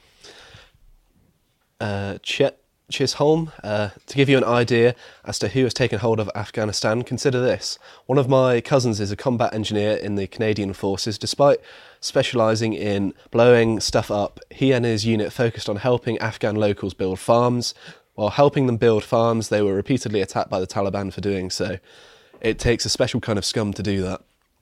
Chisholm, to give you an idea as to who has taken hold of Afghanistan, consider this. One of my cousins is a combat engineer in the Canadian Forces. Despite specialising in blowing stuff up, he and his unit focused on helping Afghan locals build farms. While helping them build farms, they were repeatedly attacked by the Taliban for doing so. It takes a special kind of scum to do that.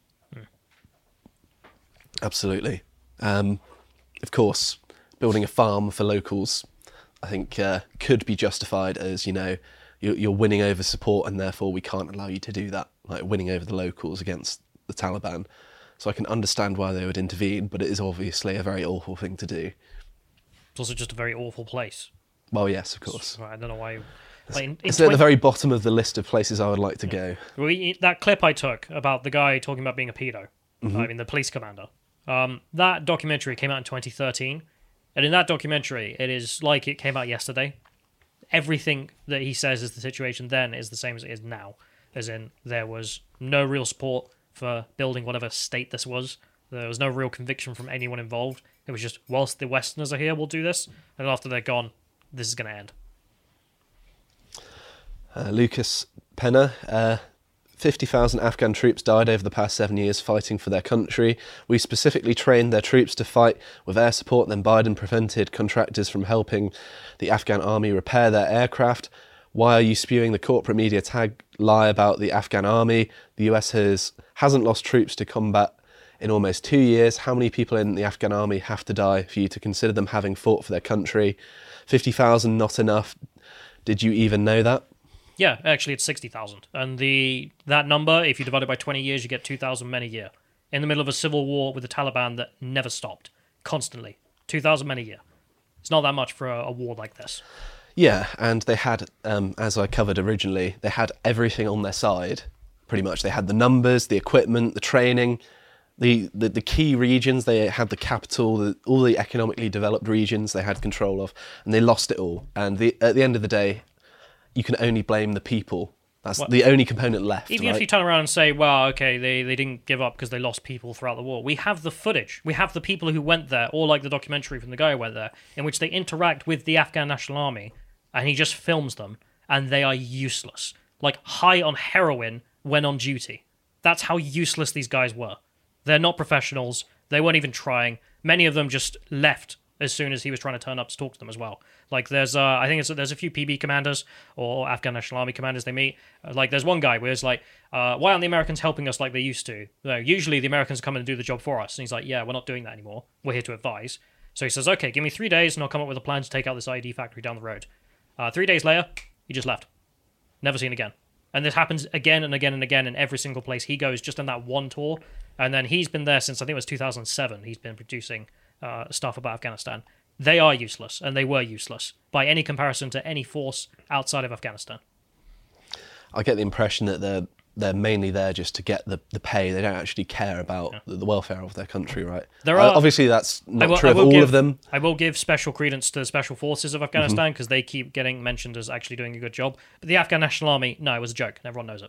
Absolutely. Of course, building a farm for locals, I think, could be justified as, you know, you're winning over support and therefore we can't allow you to do that, like winning over the locals against the Taliban. So I can understand why they would intervene, but it is obviously a very awful thing to do. It's also just a very awful place. Well, yes, of course. I don't know why... It's at the very bottom of the list of places I would like to go. That clip I took about the guy talking about being a pedo, I mean, the police commander, that documentary came out in 2013, and in that documentary, it is like it came out yesterday. Everything that he says is the situation then is the same as it is now, as in there was no real support for building whatever state this was. There was no real conviction from anyone involved. It was just, whilst the Westerners are here, we'll do this, and after they're gone, this is going to end. Lucas Penner, 50,000 Afghan troops died over the past 7 years fighting for their country. We specifically trained their troops to fight with air support, then Biden prevented contractors from helping the Afghan army repair their aircraft. Why are you spewing the corporate media tag lie about the Afghan army? The US hasn't lost troops to combat in almost 2 years. How many people in the Afghan army have to die for you to consider them having fought for their country? 50,000 not enough. Did you even know that? Yeah, actually it's 60,000. And that number, if you divide it by 20 years, you get 2,000 men a year. In the middle of a civil war with the Taliban that never stopped. Constantly. 2,000 men a year. It's not that much for a war like this. Yeah, and they had, as I covered originally, they had everything on their side, pretty much. They had the numbers, the equipment, the training, the key regions. They had the capital, all the economically developed regions they had control of, and they lost it all. And at the end of the day, you can only blame the people. That's the only component left. Even right? if you turn around and say, well, okay, they didn't give up because they lost people throughout the war. We have the footage. We have the people who went there, or like the documentary from the guy who went there, in which they interact with the Afghan National Army, and he just films them, and they are useless. Like, high on heroin when on duty. That's how useless these guys were. They're not professionals. They weren't even trying. Many of them just left as soon as he was trying to turn up to talk to them as well. Like, there's a few PB commanders or Afghan National Army commanders they meet. Like, there's one guy where it's like, why aren't the Americans helping us like they used to? Usually the Americans come in and do the job for us. And he's like, yeah, we're not doing that anymore. We're here to advise. So he says, okay, give me 3 days and I'll come up with a plan to take out this IED factory down the road. 3 days later, he just left. Never seen again. And this happens again and again and again in every single place he goes, just on that one tour. And then he's been there since, I think it was 2007. He's been producing stuff about Afghanistan. They are useless, and they were useless by any comparison to any force outside of Afghanistan. I get the impression that they're mainly there just to get the pay. They don't actually care about the welfare of their country, right? Obviously, that's not true of all of them. I will give special credence to the special forces of Afghanistan because they keep getting mentioned as actually doing a good job. But the Afghan National Army, no, it was a joke. Everyone knows it.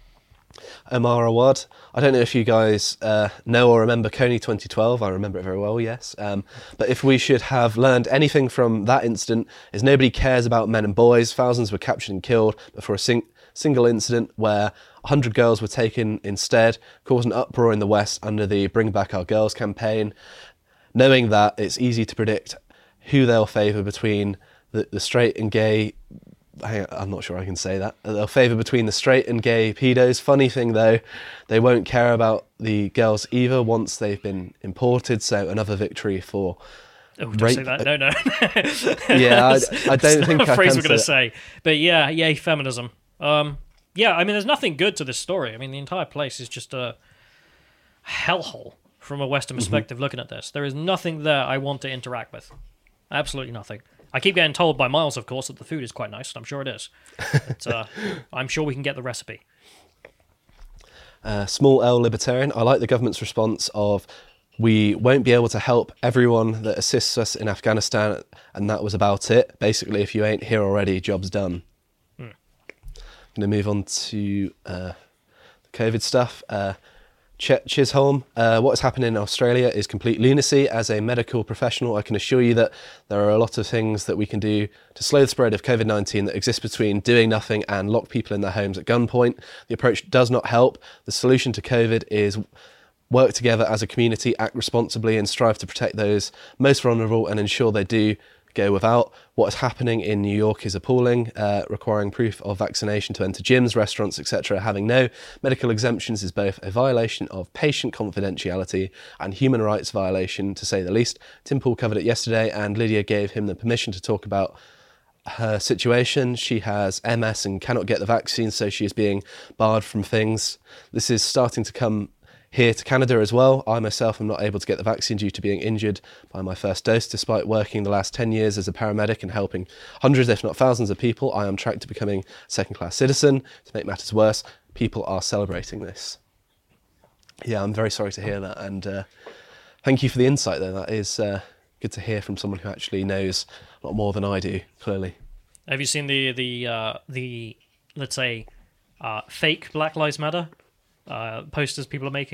Omar Awad. I don't know if you guys know or remember Coney 2012. I remember it very well, yes. But if we should have learned anything from that incident, is nobody cares about men and boys. Thousands were captured and killed, but for a single incident where 100 girls were taken instead, caused an uproar in the West under the Bring Back Our Girls campaign. Knowing that, it's easy to predict who they'll favour between the straight and gay... I'm not sure I can say that. They'll favour between the straight and gay pedos. Funny thing though, they won't care about the girls either once they've been imported, so another victory for don't rape. say that. No. Yeah, I don't think that's a phrase I we're going to say. But yeah, feminism. Yeah, I mean, there's nothing good to this story. I mean, the entire place is just a hellhole from a Western perspective looking at this. There is nothing there I want to interact with. Absolutely nothing. I keep getting told by Miles, of course, that the food is quite nice, and I'm sure it is. But, I'm sure we can get the recipe. Small L Libertarian. I like the government's response of, we won't be able to help everyone that assists us in Afghanistan, and that was about it. Basically, if you ain't here already, job's done. I'm going to move on to the COVID stuff. Chisholm, what has happened in Australia is complete lunacy. As a medical professional, I can assure you that there are a lot of things that we can do to slow the spread of COVID-19 that exist between doing nothing and lock people in their homes at gunpoint. The approach does not help. The solution to COVID is work together as a community, act responsibly, and strive to protect those most vulnerable and ensure they do go without. What is happening in New York is appalling, requiring proof of vaccination to enter gyms, restaurants, etc. Having no medical exemptions is both a violation of patient confidentiality and human rights violation, to say the least. Tim Pool covered it yesterday, and Lydia gave him the permission to talk about her situation. She has MS and cannot get the vaccine, so she is being barred from things. This is starting to come here to Canada as well. I myself am not able to get the vaccine due to being injured by my first dose. Despite working the last 10 years as a paramedic and helping hundreds, if not thousands of people, I am tracked to becoming a second-class citizen. To make matters worse, people are celebrating this. Yeah, I'm very sorry to hear that, and thank you for the insight though. That is good to hear from someone who actually knows a lot more than I do, clearly. Have you seen the let's say, fake Black Lives Matter posters people are making?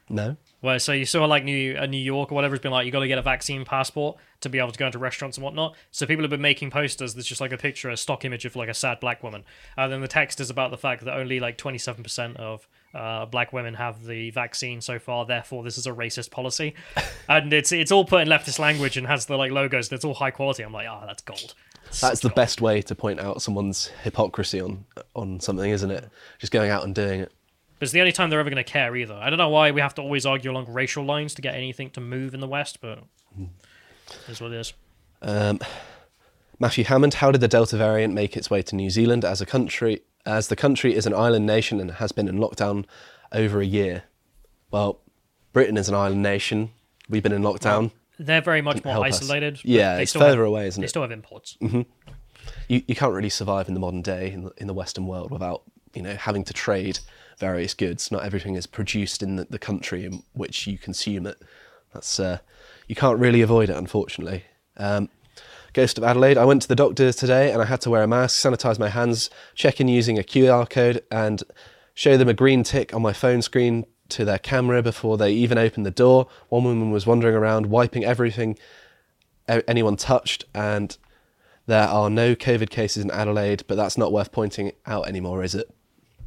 No. Where so you saw like New York or whatever has been like, you got to get a vaccine passport to be able to go into restaurants and whatnot. So people have been making posters that's just like a picture, a stock image of like a sad black woman, and then the text is about the fact that only like 27% of black women have the vaccine so far. Therefore, this is a racist policy, and it's all put in leftist language and has the like logos. And it's all high quality. I'm like, that's gold. That's the best way to point out someone's hypocrisy on something, isn't it? Just going out and doing it. It's the only time they're ever going to care either. I don't know why we have to always argue along racial lines to get anything to move in the West, but it's what it is. Matthew Hammond, how did the Delta variant make its way to New Zealand as the country is an island nation and has been in lockdown over a year? Well, Britain is an island nation. We've been in lockdown. They're very much more isolated. Yeah, it's further away, isn't it? They still have imports. Mm-hmm. You can't really survive in the modern day in the Western world without having to trade various goods. Not everything is produced in the country in which you consume it. That's you can't really avoid it, unfortunately. Ghost of Adelaide, I went to the doctor's today and I had to wear a mask, sanitize my hands, check in using a QR code and show them a green tick on my phone screen to their camera before they even opened the door. One woman was wandering around wiping everything anyone touched, and there are no COVID cases in Adelaide, but that's not worth pointing out anymore, is it?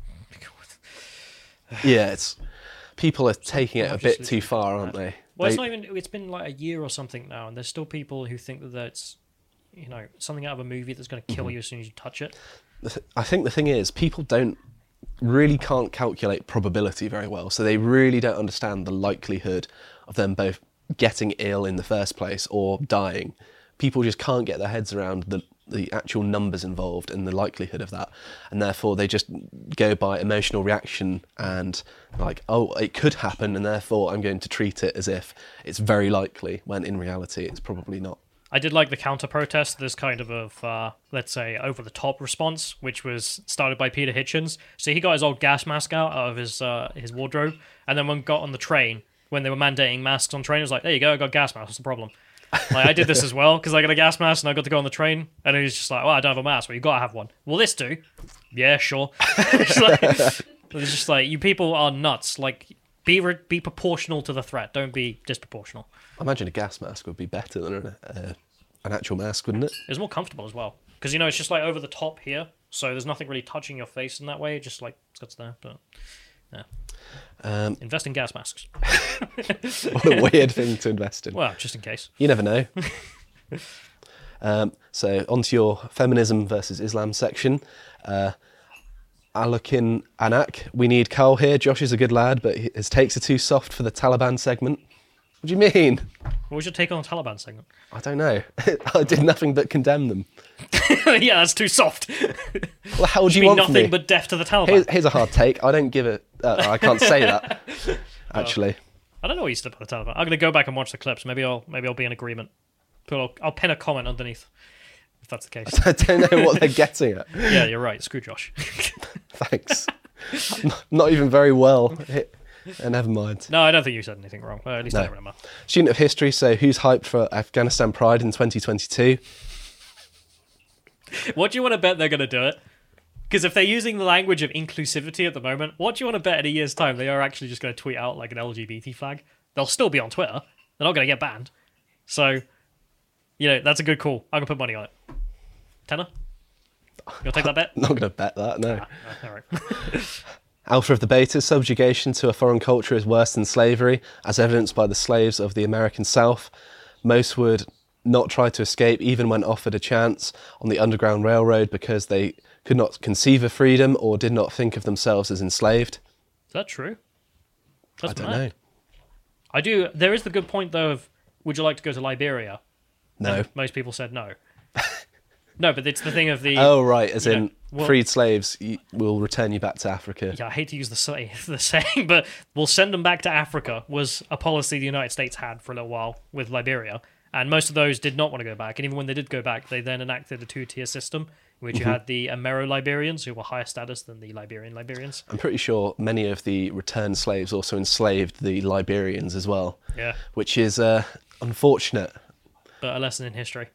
Yeah, people are taking it a bit too far, aren't they? Well, it's not even. It's been like a year or something now, and there's still people who think that that's, something out of a movie that's going to kill you as soon as you touch it. I think the thing is, people can't calculate probability very well, so they really don't understand the likelihood of them both getting ill in the first place or dying. People just can't get their heads around the actual numbers involved and the likelihood of that, and therefore they just go by emotional reaction and like, oh, it could happen, and therefore I'm going to treat it as if it's very likely, when in reality it's probably not. I did like the counter-protest, this kind of let's say, over-the-top response, which was started by Peter Hitchens. So he got his old gas mask out of his wardrobe, and then when got on the train, when they were mandating masks on train, it was like, there you go, I got a gas mask, what's the problem? Like, I did this as well, because I got a gas mask and I got to go on the train, and he was just like, well, I don't have a mask, well, you got to have one. Will this do? Yeah, sure. It's just like, you people are nuts. Like, be proportional to the threat, don't be disproportional. I imagine a gas mask would be better than an actual mask, wouldn't it? It's more comfortable as well, because, it's just like over the top here, so there's nothing really touching your face in that way, just like, it's there, but, yeah. Invest in gas masks. What a weird thing to invest in. Well, just in case. You never know. So on to your feminism versus Islam section. Alakin Anak, we need Carl here. Josh is a good lad, but his takes are too soft for the Taliban segment. What do you mean? What was your take on the Taliban segment? I don't know. I did nothing but condemn them. Yeah, that's too soft. Well, how would you want nothing from me? But deaf to the Taliban. Here's a hard take. I don't give it. I can't say that. Actually, I don't know what you said about the Taliban. I'm going to go back and watch the clips. Maybe I'll be in agreement. I'll pin a comment underneath if that's the case. I don't know what they're getting at. Yeah, you're right. Screw Josh. Thanks. Not even very well. Never mind. No, I don't think you said anything wrong. At least I don't remember. Student of history, so who's hyped for Afghanistan Pride in 2022? What do you want to bet they're going to do it? Because if they're using the language of inclusivity at the moment, what do you want to bet in a year's time they are actually just going to tweet out like an LGBT flag? They'll still be on Twitter. They're not going to get banned. So, that's a good call. I'm going to put money on it. Tenner? You want to take that bet? I'm not going to bet that, no. All right. Alpha of the Beta, subjugation to a foreign culture is worse than slavery, as evidenced by the slaves of the American South. Most would not try to escape, even when offered a chance on the Underground Railroad, because they could not conceive of freedom or did not think of themselves as enslaved. Is that true? I don't know. I do. There is the good point, though, of would you like to go to Liberia? No. And most people said no. No, but it's the thing of the... Oh, right, as in freed slaves will return you back to Africa. Yeah, I hate to use the saying, but we'll send them back to Africa was a policy the United States had for a little while with Liberia. And most of those did not want to go back. And even when they did go back, they then enacted a two-tier system, in which you had the Amero-Liberians, who were higher status than the Liberian-Liberians. I'm pretty sure many of the returned slaves also enslaved the Liberians as well. Yeah. Which is unfortunate. But a lesson in history.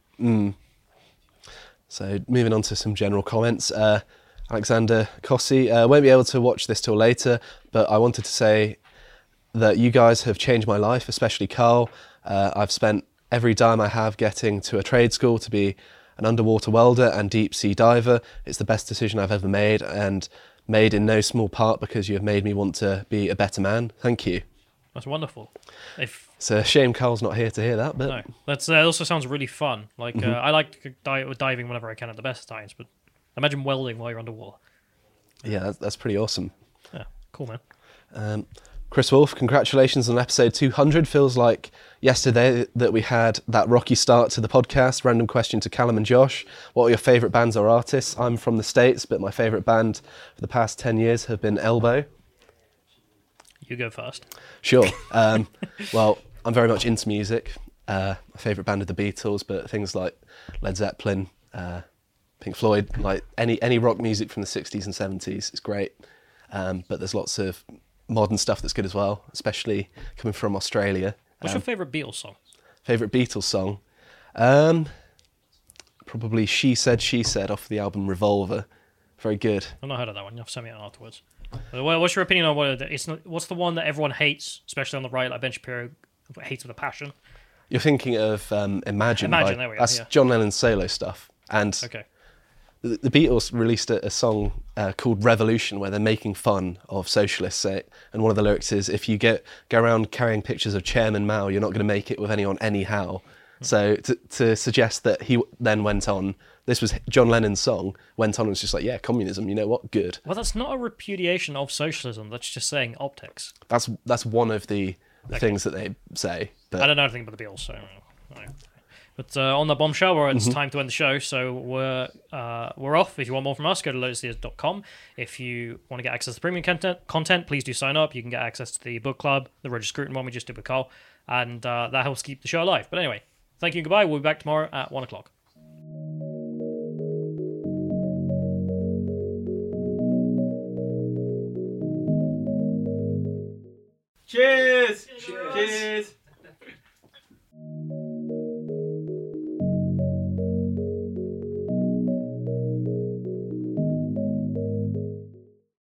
So moving on to some general comments. Alexander Kossi, won't be able to watch this till later, but I wanted to say that you guys have changed my life, especially Carl. I've spent every dime I have getting to a trade school to be an underwater welder and deep sea diver. It's the best decision I've ever made, and made in no small part because you have made me want to be a better man. Thank you. That's wonderful. It's a shame Carl's not here to hear that, but no, that also sounds really fun. Like I like diving whenever I can at the best times, but imagine welding while you're underwater. Yeah, that's pretty awesome. Yeah, cool, man. Chris Wolf, congratulations on episode 200. Feels like yesterday that we had that rocky start to the podcast. Random question to Callum and Josh. What are your favourite bands or artists? I'm from the States, but my favourite band for the past 10 years have been Elbow. You go first. Sure. Well, I'm very much into music. My favourite band are the Beatles, but things like Led Zeppelin, Pink Floyd, like any rock music from the 60s and 70s is great. But there's lots of modern stuff that's good as well, especially coming from Australia. What's your favourite Beatles song? Favourite Beatles song? Probably She Said off the album Revolver. Very good. I've not heard of that one. You'll have to send me out afterwards. What's your opinion on what's the one that everyone hates, especially on the right, like Ben Shapiro hates with a passion? You're thinking of Imagine. There we go. That's John Lennon's solo stuff. And okay. The Beatles released a song called Revolution where they're making fun of socialists. And one of the lyrics is, if you go around carrying pictures of Chairman Mao, you're not going to make it with anyone anyhow. So to suggest that he then went on, this was John Lennon's song, went on and was just like, yeah, communism, you know what, good. Well, that's not a repudiation of socialism. That's just saying optics. That's one of the things that they say. But I don't know anything about the Beatles, so... No. But on the bombshell, it's time to end the show, so we're off. If you want more from us, go to lotustheaters.com. If you want to get access to premium content, please do sign up. You can get access to the book club, the Roger Scruton one we just did with Carl, and that helps keep the show alive. But anyway, thank you and goodbye. We'll be back tomorrow at 1 o'clock. Cheers! Cheers!